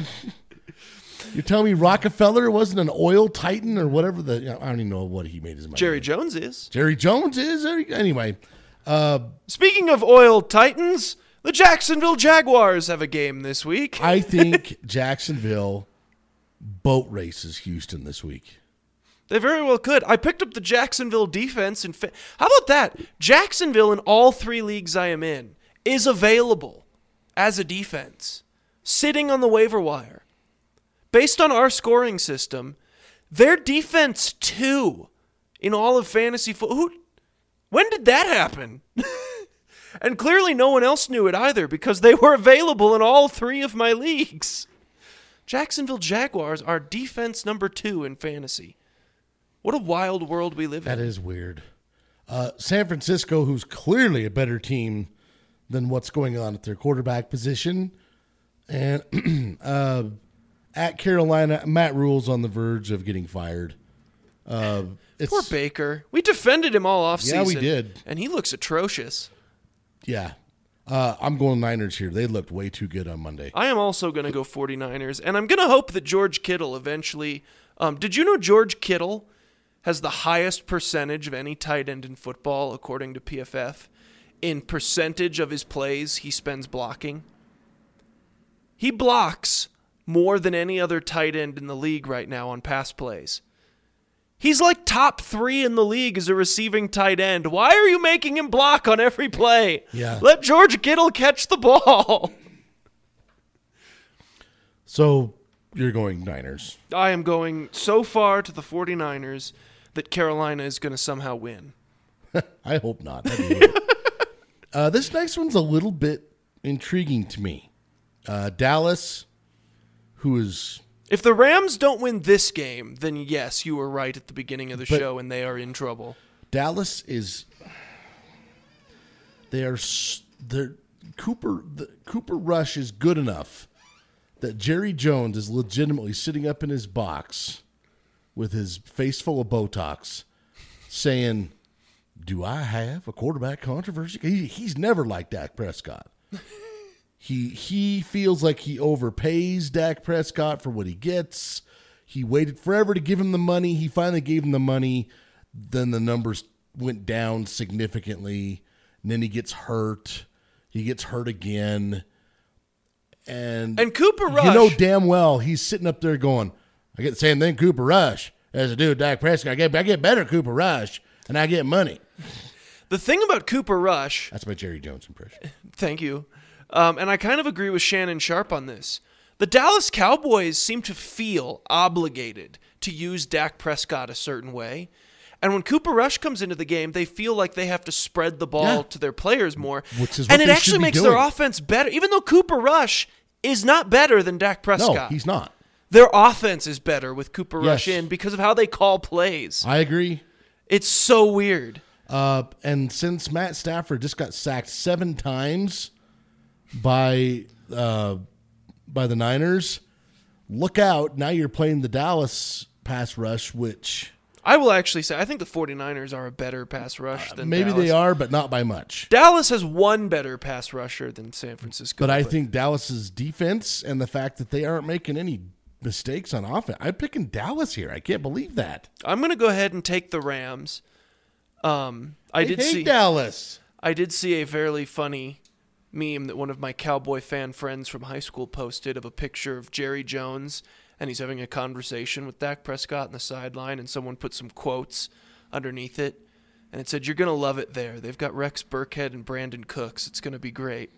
You're telling me Rockefeller wasn't an oil Titan or whatever I don't even know what he made his money. Jerry Jones is. Jerry Jones is? Anyway. Speaking of oil Titans, the Jacksonville Jaguars have a game this week. I think Jacksonville boat races Houston this week. They very well could. I picked up the Jacksonville defense. How about that? Jacksonville, in all 3 leagues I am in, is available as a defense, sitting on the waiver wire. Based on our scoring system, their defense 2 in all of fantasy football. When did that happen? And clearly no one else knew it either because they were available in all 3 of my leagues. Jacksonville Jaguars are defense number 2 in fantasy. What a wild world we live in. That is weird. San Francisco, who's clearly a better team than what's going on at their quarterback position. And at Carolina, Matt Rule's on the verge of getting fired. Poor Baker. We defended him all offseason. Yeah, we did. And he looks atrocious. Yeah. I'm going Niners here. They looked way too good on Monday. I am also going to go 49ers. And I'm going to hope that George Kittle eventually... did you know George Kittle has the highest percentage of any tight end in football, according to PFF, in percentage of his plays he spends blocking? He blocks more than any other tight end in the league right now on pass plays. He's like top 3 in the league as a receiving tight end. Why are you making him block on every play? Yeah. Let George Kittle catch the ball. So you're going Niners. I am going so far to the 49ers that Carolina is going to somehow win. I hope not. That'd be weird. This next one's a little bit intriguing to me. Dallas, who is... If the Rams don't win this game, then yes, you were right at the beginning of the show, and they are in trouble. Dallas is... Cooper Rush is good enough that Jerry Jones is legitimately sitting up in his box with his face full of Botox saying, do I have a quarterback controversy? He's never liked Dak Prescott. He feels like he overpays Dak Prescott for what he gets. He waited forever to give him the money. He finally gave him the money. Then the numbers went down significantly. And then he gets hurt. He gets hurt again. And Cooper Rush. You know damn well he's sitting up there going, I get the same thing Cooper Rush as I do with Dak Prescott. I get better Cooper Rush, and I get money. The thing about Cooper Rush... That's my Jerry Jones impression. Thank you. And I kind of agree with Shannon Sharp on this. The Dallas Cowboys seem to feel obligated to use Dak Prescott a certain way. And when Cooper Rush comes into the game, they feel like they have to spread the ball to their players more. Which is what and it they actually should be makes doing. their offense better. Even though Cooper Rush is not better than Dak Prescott. No, he's not. Their offense is better with Cooper Rush Yes. in because of how they call plays. I agree. It's so weird. And since Matt Stafford just got sacked 7 times by the Niners, look out. Now you're playing the Dallas pass rush, which... I will actually say I think the 49ers are a better pass rush than maybe Dallas. they are, but not by much. Dallas has one better pass rusher than San Francisco. But I think Dallas's defense and the fact that they aren't making any mistakes on offense. I'm picking Dallas here. I can't believe that. I'm going to go ahead and take the Rams. I did see Dallas. I did see a fairly funny meme that one of my Cowboy fan friends from high school posted of a picture of Jerry Jones, and he's having a conversation with Dak Prescott on the sideline, and someone put some quotes underneath it. and it said, "You're going to love it there. They've got Rex Burkhead and Brandon Cooks. It's going to be great."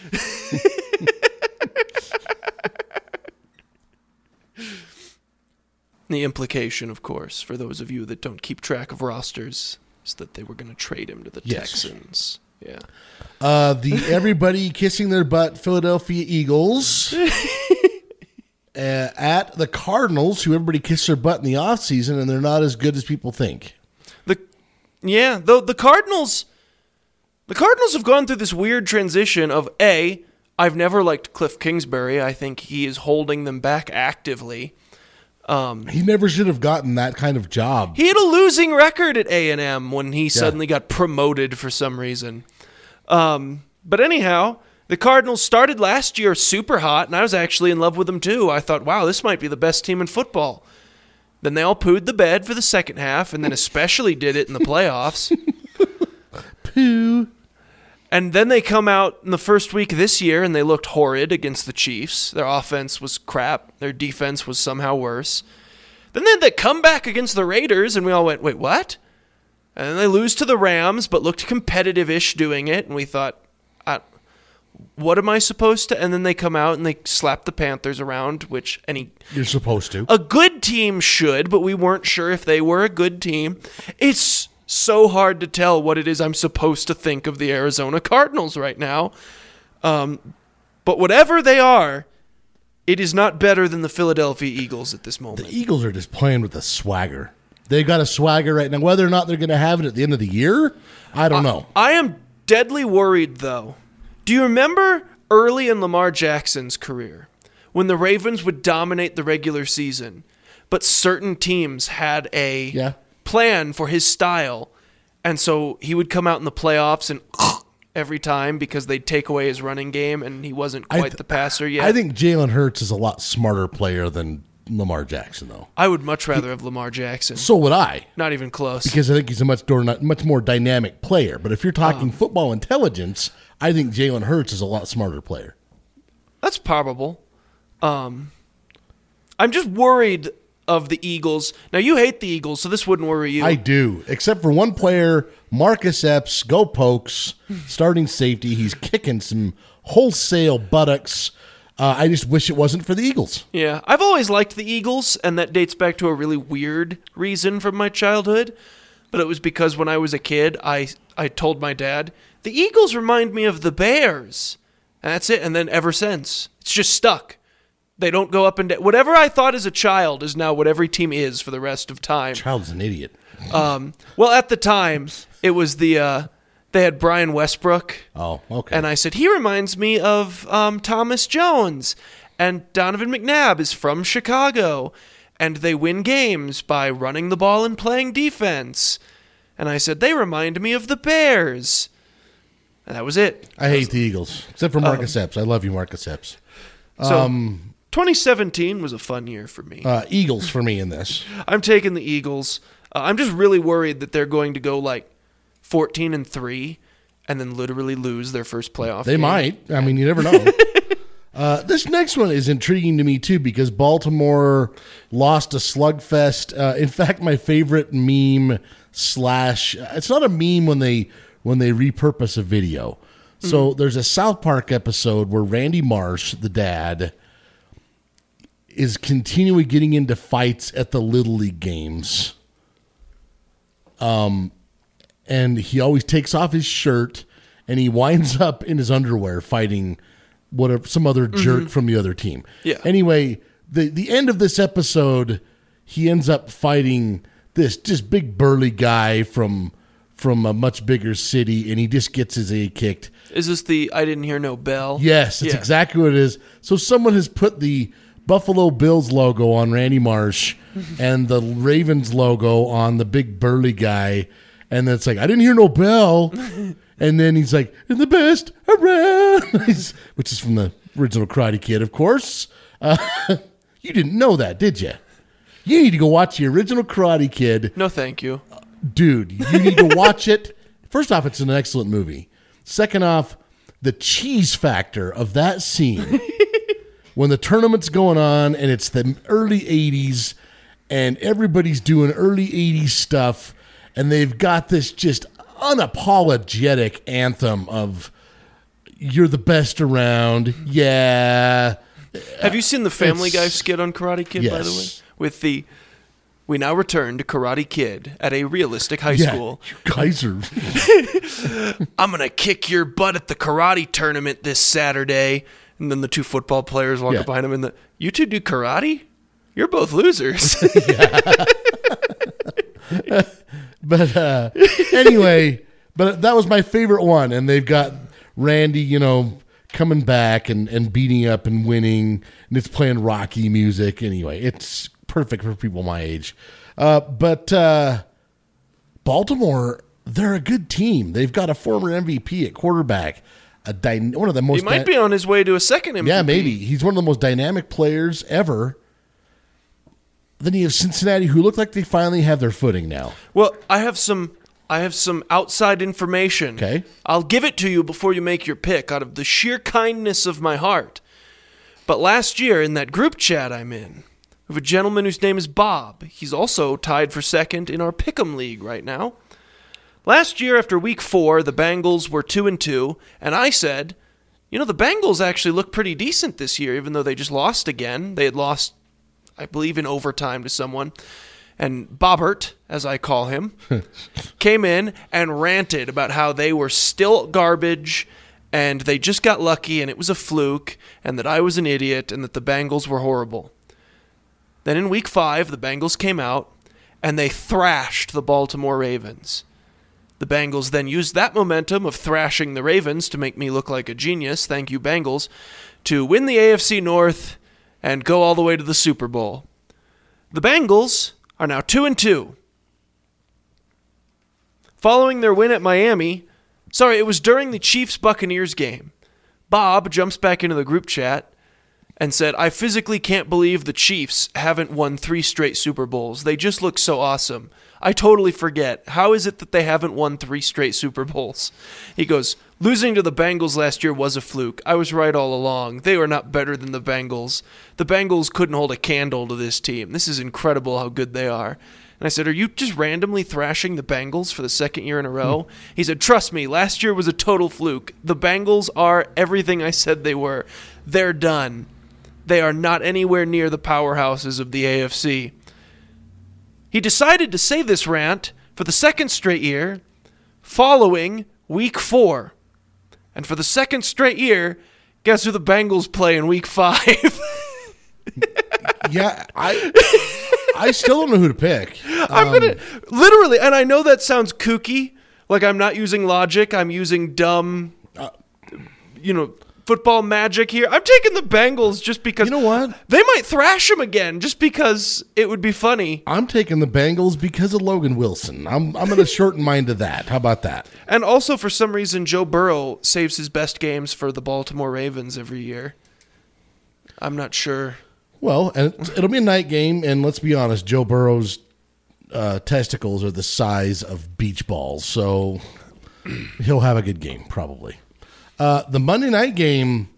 The implication, of course, for those of you that don't keep track of rosters, is that they were going to trade him to the Texans. Yeah. The everybody kissing their butt Philadelphia Eagles at the Cardinals, who everybody kissed their butt in the offseason, and they're not as good as people think. The Cardinals have gone through this weird transition of I've never liked Cliff Kingsbury. I think he is holding them back actively. He never should have gotten that kind of job. He had a losing record at A&M when he suddenly got promoted for some reason. But anyhow, the Cardinals started last year super hot, and I was actually in love with them too. I thought, wow, this might be the best team in football. Then they all pooed the bed for the second half, and then especially did it in the playoffs. Poo. And then they come out in the first week of this year, and they looked horrid against the Chiefs. Their offense was crap. Their defense was somehow worse. Then they had that comeback against the Raiders, and we all went, wait, what? And then they lose to the Rams, but looked competitive-ish doing it, and we thought, what am I supposed to? And then they come out and they slap the Panthers around, which you're supposed to. A good team should, but we weren't sure if they were a good team. It's so hard to tell what it is I'm supposed to think of the Arizona Cardinals right now. But whatever they are, it is not better than the Philadelphia Eagles at this moment. The Eagles are just playing with a swagger. They got a swagger right now. Whether or not they're going to have it at the end of the year, I don't know. I am deadly worried, though. Do you remember early in Lamar Jackson's career when the Ravens would dominate the regular season, but certain teams had a plan for his style, and so he would come out in the playoffs and every time because they'd take away his running game and he wasn't quite the passer yet? I think Jalen Hurts is a lot smarter player than Lamar Jackson, though. I would much rather have Lamar Jackson. So would I. Not even close. Because I think he's a much more dynamic player. But if you're talking football intelligence, I think Jalen Hurts is a lot smarter player. That's probable. I'm just worried of the Eagles. Now, you hate the Eagles, so this wouldn't worry you. I do, except for one player, Marcus Epps, go Pokes, starting safety. He's kicking some wholesale buttocks. I just wish it wasn't for the Eagles. Yeah, I've always liked the Eagles, and that dates back to a really weird reason from my childhood. But it was because when I was a kid, I told my dad, the Eagles remind me of the Bears. And that's it. And then ever since, it's just stuck. They don't go up and down. Whatever I thought as a child is now what every team is for the rest of time. Child's an idiot. Well, at the time, it was they had Brian Westbrook. Oh, okay. And I said, he reminds me of Thomas Jones. And Donovan McNabb is from Chicago. And they win games by running the ball and playing defense. And I said, they remind me of the Bears. And that was it. I hate the Eagles, except for Marcus Epps. I love you, Marcus Epps. So 2017 was a fun year for me. Eagles for me in this. I'm taking the Eagles. I'm just really worried that they're going to go like 14-3 and then literally lose their first playoff game. They might. I mean, you never know. This next one is intriguing to me, too, because Baltimore lost a slugfest. In fact, my favorite meme it's not a meme when they repurpose a video. So there's a South Park episode where Randy Marsh, the dad, is continually getting into fights at the Little League games. And he always takes off his shirt and he winds up in his underwear fighting some other jerk from the other team. Yeah. Anyway, the end of this episode, he ends up fighting this just big burly guy from a much bigger city, and he just gets his A kicked. Is this the I didn't hear no bell? Yes, that's exactly what it is. So someone has put the Buffalo Bills logo on Randy Marsh and the Ravens logo on the big burly guy, and it's like, I didn't hear no bell. And then he's like, and the best around, which is from the original Karate Kid, of course. You didn't know that, did you? You need to go watch the original Karate Kid. No, thank you. Dude, you need to watch it. First off, it's an excellent movie. Second off, the cheese factor of that scene when the tournament's going on and it's the early 80s and everybody's doing early 80s stuff and they've got this just unapologetic anthem of "You're the best around." Yeah. Have you seen the Family Guy skit on Karate Kid, by the way? Yes. With the, "We now return to Karate Kid at a realistic high Yeah, school. you guys are. I'm going to kick your butt at the karate tournament this Saturday." And then the two football players walk Yeah. up behind him and "You two do karate? You're both losers." But anyway, but that was my favorite one, and they've got Randy, coming back and beating up and winning, and it's playing Rocky music. Anyway, it's perfect for people my age. But Baltimore, they're a good team. They've got a former MVP at quarterback, one of the most. He might be on his way to a second MVP. Yeah, maybe he's one of the most dynamic players ever. Then you have Cincinnati, who look like they finally have their footing now. Well, I have some outside information. Okay. I'll give it to you before you make your pick out of the sheer kindness of my heart. But last year in that group chat I'm in, we have a gentleman whose name is Bob. He's also tied for second in our Pick'em League right now. Last year after week 4, the Bengals were 2-2, and I said, the Bengals actually look pretty decent this year, even though they just lost again. They had lost, I believe, in overtime to someone. And Bobbert, as I call him, came in and ranted about how they were still garbage and they just got lucky and it was a fluke and that I was an idiot and that the Bengals were horrible. Then in week 5, the Bengals came out and they thrashed the Baltimore Ravens. The Bengals then used that momentum of thrashing the Ravens to make me look like a genius, thank you Bengals, to win the AFC North and go all the way to the Super Bowl. The Bengals are now 2-2. Following their win at Miami, it was during the Chiefs-Buccaneers game, Bob jumps back into the group chat and said, "I physically can't believe the Chiefs haven't won 3 straight Super Bowls. They just look so awesome. I totally forget. How is it that they haven't won 3 straight Super Bowls?" He goes, "Losing to the Bengals last year was a fluke. I was right all along. They were not better than the Bengals. The Bengals couldn't hold a candle to this team. This is incredible how good they are." And I said, "Are you just randomly thrashing the Bengals for the second year in a row?" He said, "Trust me, last year was a total fluke. The Bengals are everything I said they were. They're done. They are not anywhere near the powerhouses of the AFC." He decided to say this rant for the second straight year following week 4. And for the second straight year, guess who the Bengals play in week 5? Yeah, I still don't know who to pick. I'm going to literally, and I know that sounds kooky, like I'm not using logic, I'm using dumb, football magic here. I'm taking the Bengals just because. You know what? They might thrash them again just because it would be funny. I'm taking the Bengals because of Logan Wilson. I'm going to shorten mine to that. How about that? And also, for some reason, Joe Burrow saves his best games for the Baltimore Ravens every year. I'm not sure. Well, and it'll be a night game, and let's be honest, Joe Burrow's testicles are the size of beach balls, so he'll have a good game, probably. The Monday night game,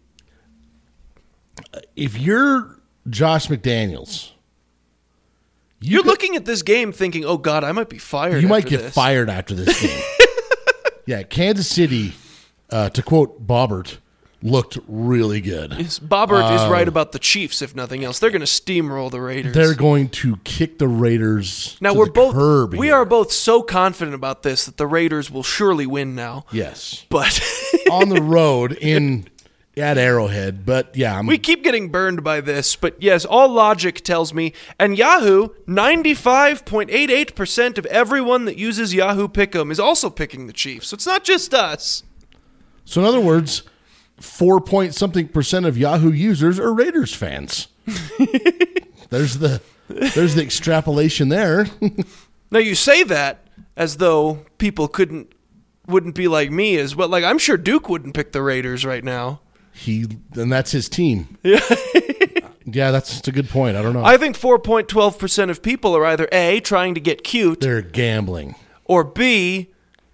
if you're Josh McDaniels, You're looking at this game thinking, "Oh God, I might be fired." You might after get this." fired after this game. Yeah, Kansas City, to quote Bobbert, looked really good. Yes, Bobbert is right about the Chiefs, if nothing else. They're going to steamroll the Raiders. They're going to kick the Raiders now to we're the both curb we here. are both so confident about this that the Raiders will surely win now. Yes. But On the road at Arrowhead. But yeah, we keep getting burned by this. But yes, all logic tells me, and Yahoo, 95.88% of everyone that uses Yahoo Pick'em is also picking the Chiefs. So it's not just us. So in other words, 4-point-something% of Yahoo users are Raiders fans. There's the extrapolation there. Now you say that as though people wouldn't be like me as well. Like, I'm sure Duke wouldn't pick the Raiders right now. And that's his team. Yeah. Yeah, that's a good point. I don't know. I think 4.12% of people are either A, trying to get cute, They're gambling. or B,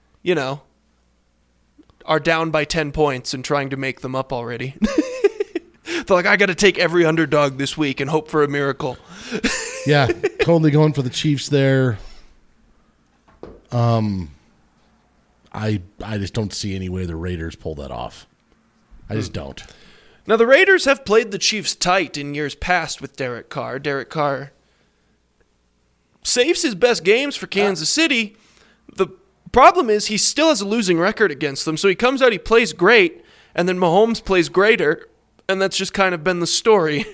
are down by 10 points and trying to make them up already. They're like, I got to take every underdog this week and hope for a miracle. Yeah, totally going for the Chiefs there. I just don't see any way the Raiders pull that off. I just don't. Now, the Raiders have played the Chiefs tight in years past with Derek Carr. Derek Carr saves his best games for Kansas City. The problem is he still has a losing record against them, so he comes out, he plays great, and then Mahomes plays greater, and that's just kind of been the story.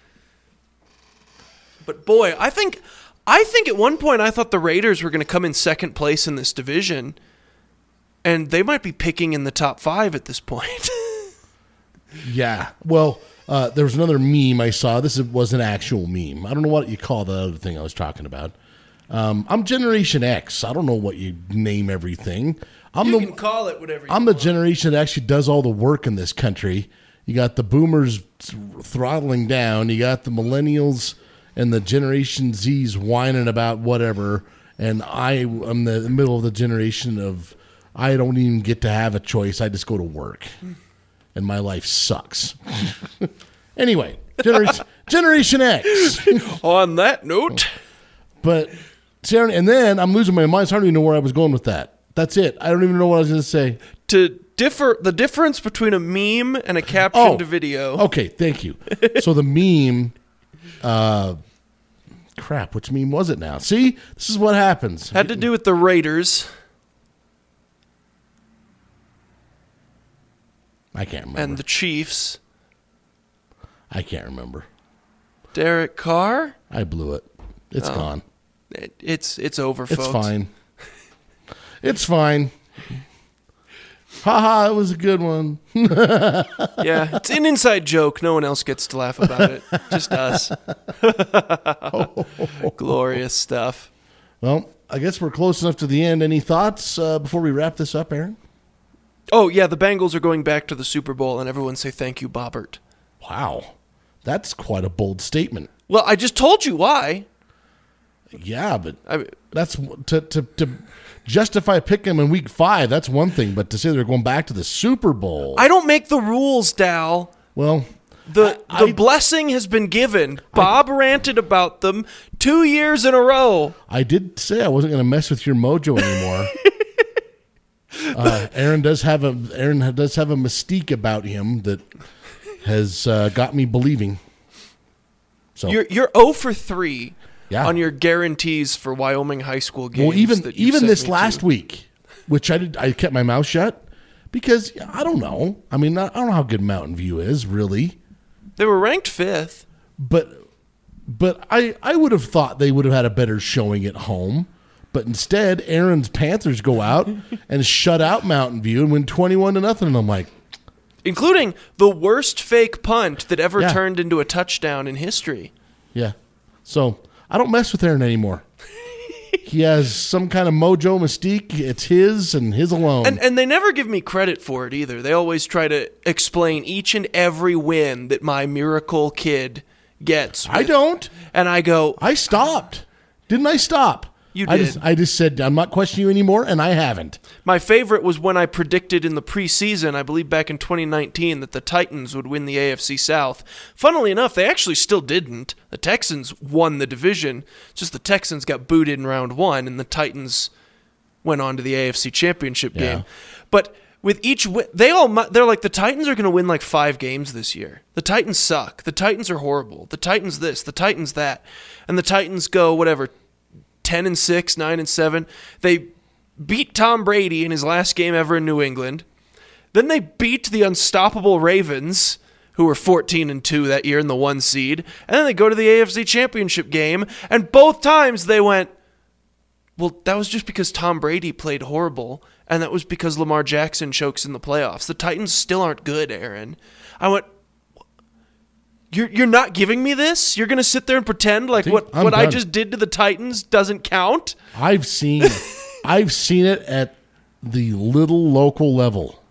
But boy, I think at one point I thought the Raiders were going to come in second place in this division, and they might be picking in the top 5 at this point. Yeah. Well, there was another meme I saw. This was an actual meme. I don't know what you call the other thing I was talking about. I'm Generation X. I don't know what you name everything. You can call it whatever you I'm the want. generation that actually does all the work in this country. You got the boomers throttling down. You got the millennials and the Generation Zs whining about whatever. And I'm the middle of the generation of I don't even get to have a choice. I just go to work. And my life sucks. Anyway, Generation X. On that note. But, Sarah, and then I'm losing my mind. So I don't even know where I was going with that. That's it. I don't even know what I was going to say. The difference between a meme and a captioned video. Okay, thank you. So the meme, crap, which meme was it now? See, this is what happens. Had to do with the Raiders. I can't remember. And the Chiefs. I can't remember. Derek Carr? I blew it. It's gone. It's over, folks. It's fine. It's fine. Haha, it was a good one. Yeah, it's an inside joke. No one else gets to laugh about it. Just us. Glorious stuff. Well, I guess we're close enough to the end. Any thoughts before we wrap this up, Aaron? Oh, yeah, the Bengals are going back to the Super Bowl, and everyone say thank you, Bobbert. Wow. That's quite a bold statement. Well, I just told you why. Yeah, but that's to justify picking them in week 5. That's one thing, but to say they're going back to the Super Bowl. I don't make the rules, Dal. Well, the blessing has been given. Bob ranted about them 2 years in a row. I did say I wasn't going to mess with your mojo anymore. Aaron does have a mystique about him that has got me believing. So You're 0 for 3 Yeah. on your guarantees for Wyoming high school games. Well, even this last week. week, which I kept my mouth shut because I don't know. I mean, I don't know how good Mountain View is really, They were ranked 5th. but I would have thought they would have had a better showing at home. But instead, Aaron's Panthers go out and shut out Mountain View and win 21-0. And I'm like, Including the worst fake punt that ever Yeah. turned into a touchdown in history. yeah. So I don't mess with Aaron anymore. He has some kind of mojo mystique. It's his and his alone. And they never give me credit for it either. They always try to explain each and every win that my miracle kid gets. I don't. And I go, I stopped. Didn't I stop? You I did. I just said, I'm not questioning you anymore, and I haven't. my favorite was when I predicted in the preseason, I believe back in 2019, that the Titans would win the AFC South. Funnily enough, they actually still didn't. The Texans won the division. Just the Texans got booted in round 1, and the Titans went on to the AFC Championship game. Yeah. But with each win, they're like, the Titans are going to win like 5 games this year. The Titans suck. The Titans are horrible. The Titans this, the Titans that. And the Titans go, 10-6, 9-7. They beat Tom Brady in his last game ever in New England. Then they beat the unstoppable Ravens, who were 14-2 that year in the 1 seed. And then they go to the AFC Championship game, and both times they went, well, that was just because Tom Brady played horrible, and that was because Lamar Jackson chokes in the playoffs. The Titans still aren't good, Aaron. I went, You're not giving me this? You're going to sit there and pretend like what I just did to the Titans doesn't count? I've seen it at the little local level.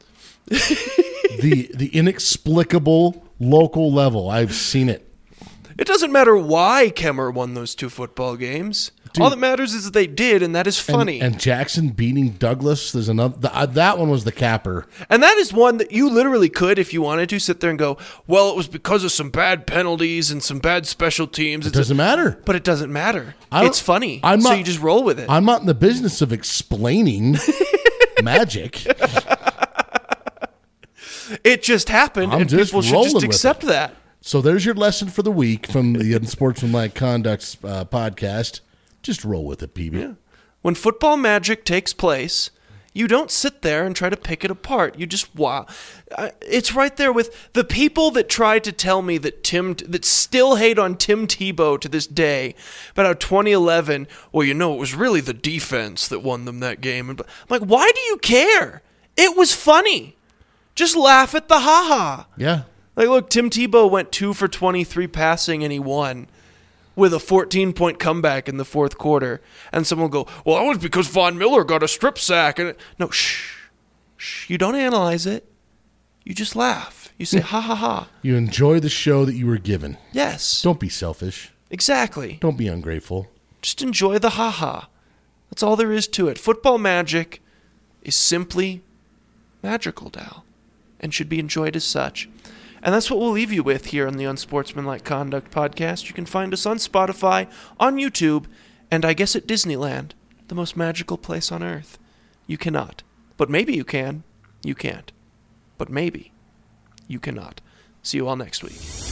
the inexplicable local level. I've seen it. It doesn't matter why Kemmer won those 2 football games. Dude. All that matters is that they did, and that is funny. And Jackson beating Douglas. There's another. That one was the capper. And that is one that you literally could, if you wanted to, sit there and go, well, it was because of some bad penalties and some bad special teams. It doesn't matter. But it doesn't matter. It's funny. So you just roll with it. I'm not in the business of explaining magic. It just happened, and people should just accept that. So there's your lesson for the week from the Unsportsmanlike Conduct's podcast. Just roll with it, PB. Yeah. When football magic takes place, you don't sit there and try to pick it apart. You just, wow. It's right there with the people that tried to tell me that still hate on Tim Tebow to this day about how 2011, well, it was really the defense that won them that game. I'm like, why do you care? It was funny. Just laugh at the ha-ha. Yeah. Like, look, Tim Tebow went 2 for 23 passing and he won with a 14-point comeback in the fourth quarter. And someone will go, well, that was because Von Miller got a strip sack. No, shh. You don't analyze it. You just laugh. You say, ha, ha, ha. You enjoy the show that you were given. Yes. Don't be selfish. Exactly. Don't be ungrateful. Just enjoy the ha, ha. That's all there is to it. Football magic is simply magical, Dal, and should be enjoyed as such. And that's what we'll leave you with here on the Unsportsmanlike Conduct podcast. You can find us on Spotify, on YouTube, and I guess at Disneyland, the most magical place on earth. You cannot. But maybe you can. You can't. But maybe you cannot. See you all next week.